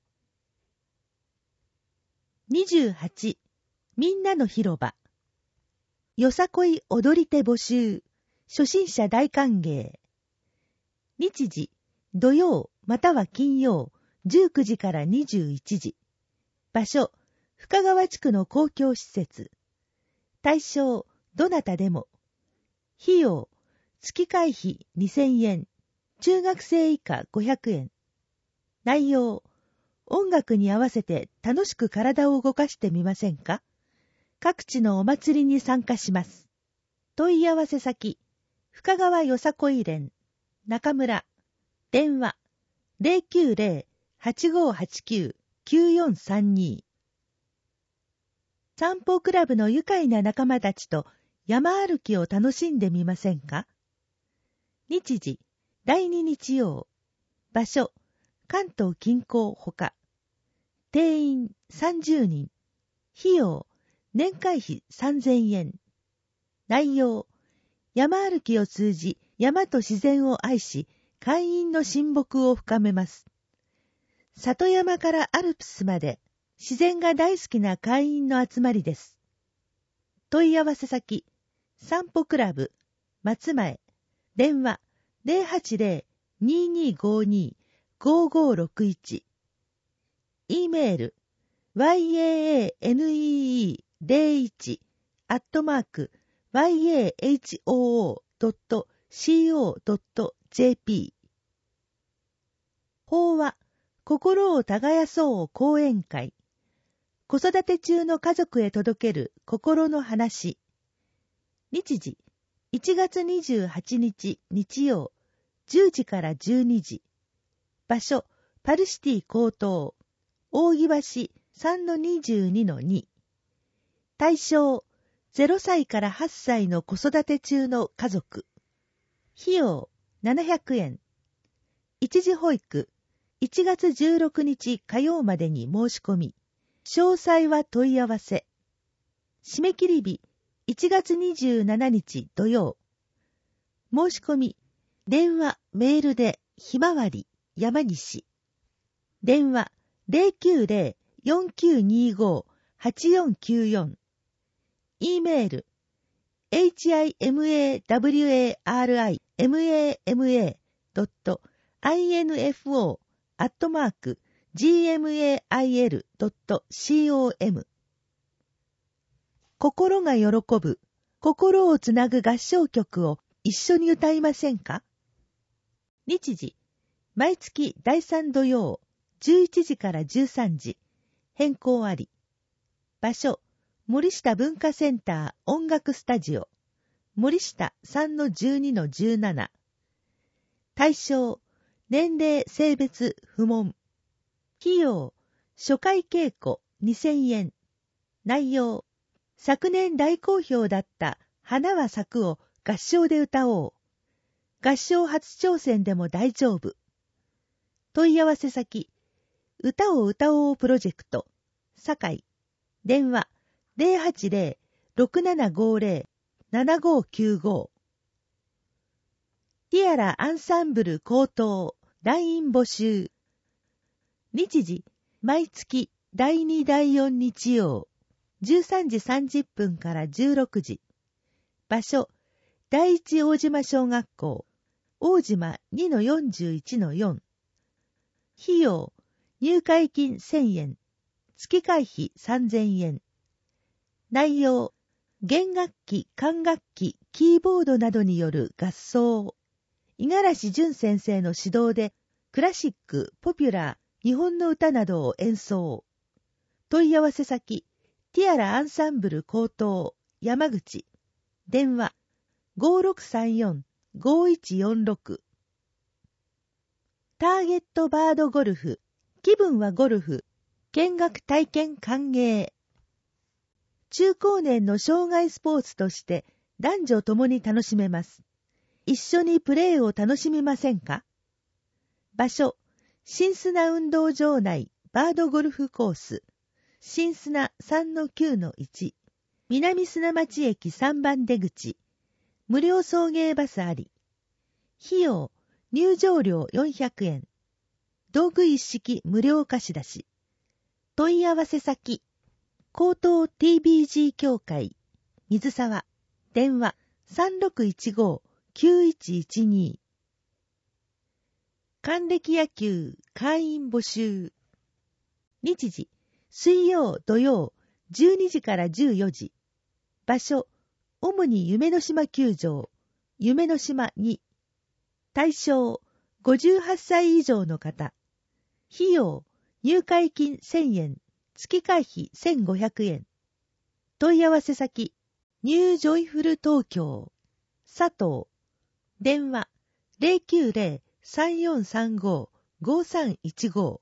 にじゅうはちみんなの広場。よさこい踊り手募集。初心者大歓迎。日時土曜または金曜じゅうくじからにじゅういちじ。場所深川地区の公共施設。対象どなたでも。費用月会費にせんえん。中学生以下ごひゃくえん。内容音楽に合わせて楽しく体を動かしてみませんか。各地のお祭りに参加します。問い合わせ先深川よさこい連中村。電話 ゼロきゅうゼロ はちごはちきゅう きゅうよんさんに。散歩クラブの愉快な仲間たちと山歩きを楽しんでみませんか。日時だいに日曜。場所関東近郊ほか。定員さんじゅうにん。費用年会費さんぜんえん。内容山歩きを通じ山と自然を愛し会員の親睦を深めます。里山からアルプスまで自然が大好きな会員の集まりです。問い合わせ先、散歩クラブ、松前、電話 ゼロはちゼロ にーにーごーにー ごーごーろくいち、e メール、ヤーエーネーイーゼロいち アットマーク ヤーエイチオーオードットシーオードットジェーピー 法話、心を耕そう講演会、子育て中の家族へ届ける心の話。日時、いちがつにじゅうはちにち日曜、じゅうじからじゅうにじ。場所、パルシティ高等、扇橋 さんのにじゅうにのに。対象、ゼロさいからはっさいの子育て中の家族。費用、ななひゃくえん。一時保育、いちがつじゅうろくにち火曜までに申し込み。詳細は問い合わせ。締め切り日、いちがつにじゅうしちにち土曜。申し込み、電話、メールで、ひまわり、山西。電話、ゼロきゅうゼロ よんきゅうにーごー はちよんきゅうよん。e メール、エイチアイエムエーダブリューエーアールアイママ ドット インフォ アットマーク ジーエムエーアイエル ドット コム。心が喜ぶ、心をつなぐ合唱曲を一緒に歌いませんか？日時、毎月だいさん土曜、じゅういちじからじゅうさんじ、変更あり。場所、森下文化センター音楽スタジオ、森下 さんのじゅうにのじゅうなな。対象、年齢、性別、不問。費用、初回稽古にせんえん。内容、昨年大好評だった花は咲くを合唱で歌おう。合唱初挑戦でも大丈夫。問い合わせ先、歌を歌おうプロジェクト、堺。電話、ゼロはちゼロ ろくななごゼロ ななごきゅうご。ティアラアンサンブル高等、団員募集。日時、毎月だいにだいよん日曜、じゅうさんじさんじゅっぷんからじゅうろくじ。場所、第一大島小学校、大島 にのよんじゅういちのよん。費用、入会金せんえん、月会費さんぜんえん。内容、弦楽器、管楽器、キーボードなどによる合奏。五十嵐淳先生の指導で、クラシック、ポピュラー、日本の歌などを演奏。問い合わせ先、ティアラアンサンブル高等、山口。電話、ごろくさんよん ごいちよんろく。ターゲットバードゴルフ、気分はゴルフ、見学体験歓迎。中高年の障害スポーツとして男女ともに楽しめます。一緒にプレーを楽しみませんか？場所、新砂運動場内バードゴルフコース、新砂 さんのきゅうのいち、南砂町駅さんばん出口、無料送迎バスあり。費用、入場料よんひゃくえん。道具一式無料貸し出し。問い合わせ先、高等 ティービージー 協会、水沢、電話 さんろくいちご きゅういちいちに。還暦野球会員募集。日時、水曜土曜じゅうにじからじゅうよじ。場所、主に夢の島球場、夢の島に。対象、ごじゅうはっさい以上の方。費用、入会金せんえん、月会費せんごひゃくえん。問い合わせ先、ニュージョイフル東京、佐藤。電話、ゼロきゅうゼロ さんよんさんご ごさんいちご。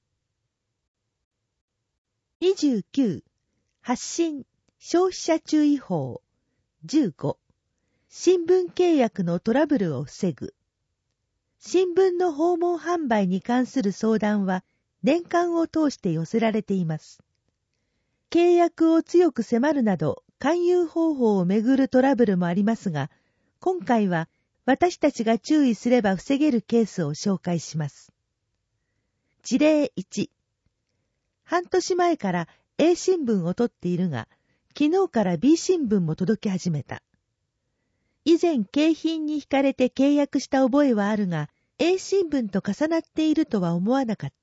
にじゅうきゅう、発信、消費者注意報。じゅうご、新聞契約のトラブルを防ぐ。新聞の訪問販売に関する相談は、年間を通して寄せられています。契約を強く迫るなど、勧誘方法をめぐるトラブルもありますが、今回は私たちが注意すれば防げるケースを紹介します。事例いち。半年前から A 新聞を取っているが、昨日から B 新聞も届き始めた。以前景品に惹かれて契約した覚えはあるが、A 新聞と重なっているとは思わなかった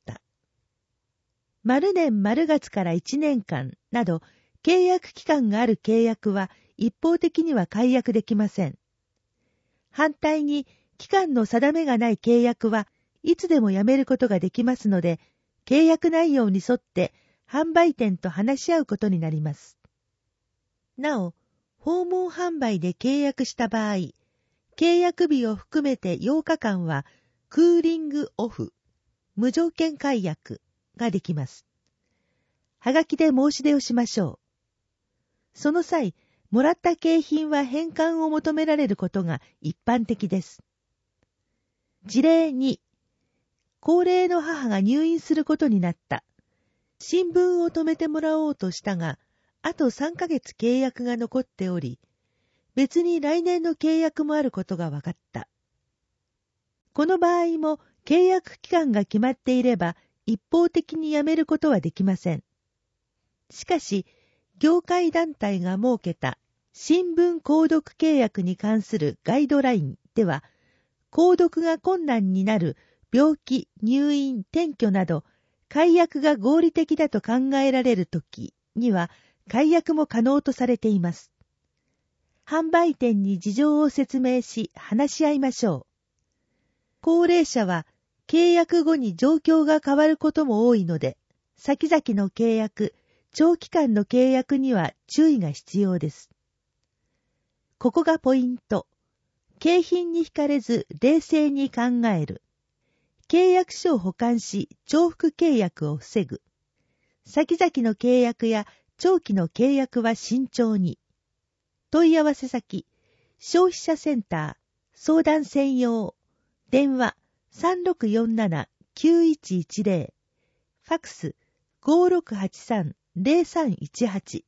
。〇年〇月からいちねんかんなど、契約期間がある契約は一方的には解約できません。反対に、期間の定めがない契約はいつでもやめることができますので、契約内容に沿って販売店と話し合うことになります。なお、訪問販売で契約した場合、契約日を含めてようかかんはクーリングオフ、無条件解約ができます。はがきで申し出をしましょう。その際、もらった景品は返還を求められることが一般的です。事例に、高齢の母が入院することになった。新聞を止めてもらおうとしたが、あとさんかげつ契約が残っており、別に来年の契約もあることが分かった。この場合も契約期間が決まっていれば一方的にやめることはできません。しかし、業界団体が設けた新聞購読契約に関するガイドラインでは、購読が困難になる病気、入院、転居など、解約が合理的だと考えられるときには、解約も可能とされています。販売店に事情を説明し、話し合いましょう。高齢者は、契約後に状況が変わることも多いので、先々の契約、長期間の契約には注意が必要です。ここがポイント。景品に惹かれず冷静に考える。契約書を保管し重複契約を防ぐ。先々の契約や長期の契約は慎重に。問い合わせ先、消費者センター、相談専用、電話 さんろくよんななきゅういちいちゼロ、ファックス ごろくはちさんゼロさんいちはち。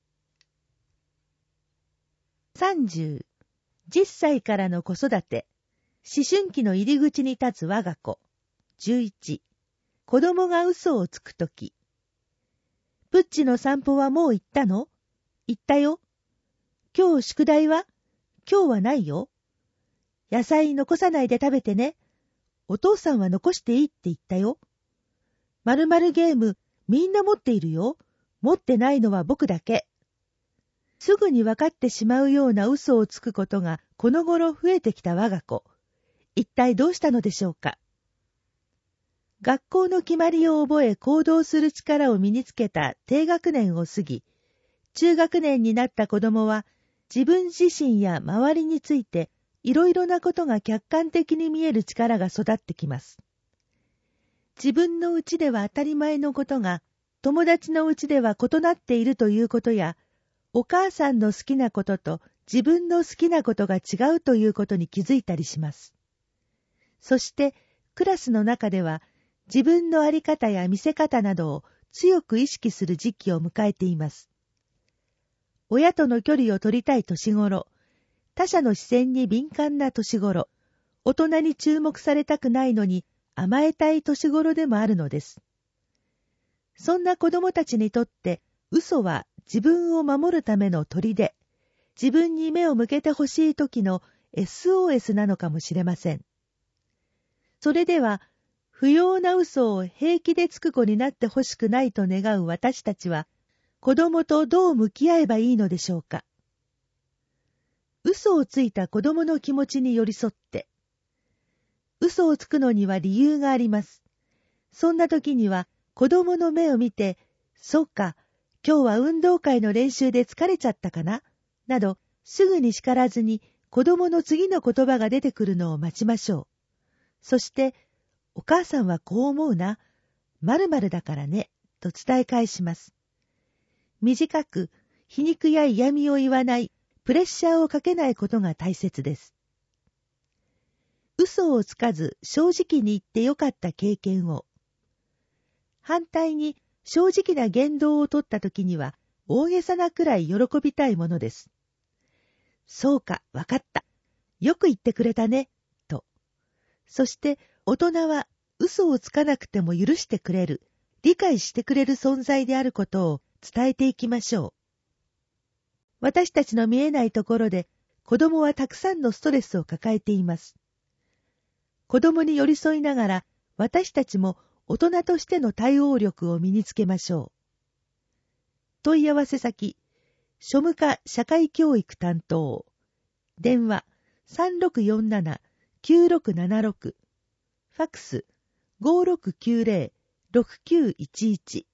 さんじゅう、じゅっさいからの子育て、思春期の入り口に立つ我が子。じゅういち、子供が嘘をつくとき。プッチの散歩はもう行ったの？行ったよ。今日宿題は？今日はないよ。野菜残さないで食べてね。お父さんは残していいって言ったよ。〇〇ゲームみんな持っているよ。持ってないのは僕だけ。すぐに分かってしまうような嘘をつくことがこの頃増えてきた我が子。一体どうしたのでしょうか。学校の決まりを覚え行動する力を身につけた低学年を過ぎ、中学年になった子供は自分自身や周りについていろいろなことが客観的に見える力が育ってきます。自分のうちでは当たり前のことが友達のうちでは異なっているということや、お母さんの好きなことと自分の好きなことが違うということに気づいたりします。そしてクラスの中では自分の在り方や見せ方などを強く意識する時期を迎えています。親との距離を取りたい年頃、他者の視線に敏感な年頃、大人に注目されたくないのに甘えたい年頃でもあるのです。そんな子供たちにとって嘘は自分を守るための砦、自分に目を向けてほしい時の エスオーエス なのかもしれません。それでは、不要な嘘を平気でつく子になってほしくないと願う私たちは、子供とどう向き合えばいいのでしょうか。嘘をついた子供の気持ちに寄り添って、嘘をつくのには理由があります。そんな時には子供の目を見て、そうか、今日は運動会の練習で疲れちゃったかななど、すぐに叱らずに子供の次の言葉が出てくるのを待ちましょう。そして、お母さんはこう思うな、〇〇だからね、と伝え返します。短く、皮肉や嫌味を言わない、プレッシャーをかけないことが大切です。嘘をつかず正直に言ってよかった経験を。反対に正直な言動をとったときには大げさなくらい喜びたいものです。そうか、わかった。 よく言ってくれたね、と。そして大人は嘘をつかなくても許してくれる、理解してくれる存在であることを伝えていきましょう。私たちの見えないところで子供はたくさんのストレスを抱えています。子供に寄り添いながら私たちも大人としての対応力を身につけましょう。問い合わせ先、庶務課社会教育担当。電話 さんろくよんななきゅうろくななろく。ファックス ごろくきゅうぜろろくきゅういちいち。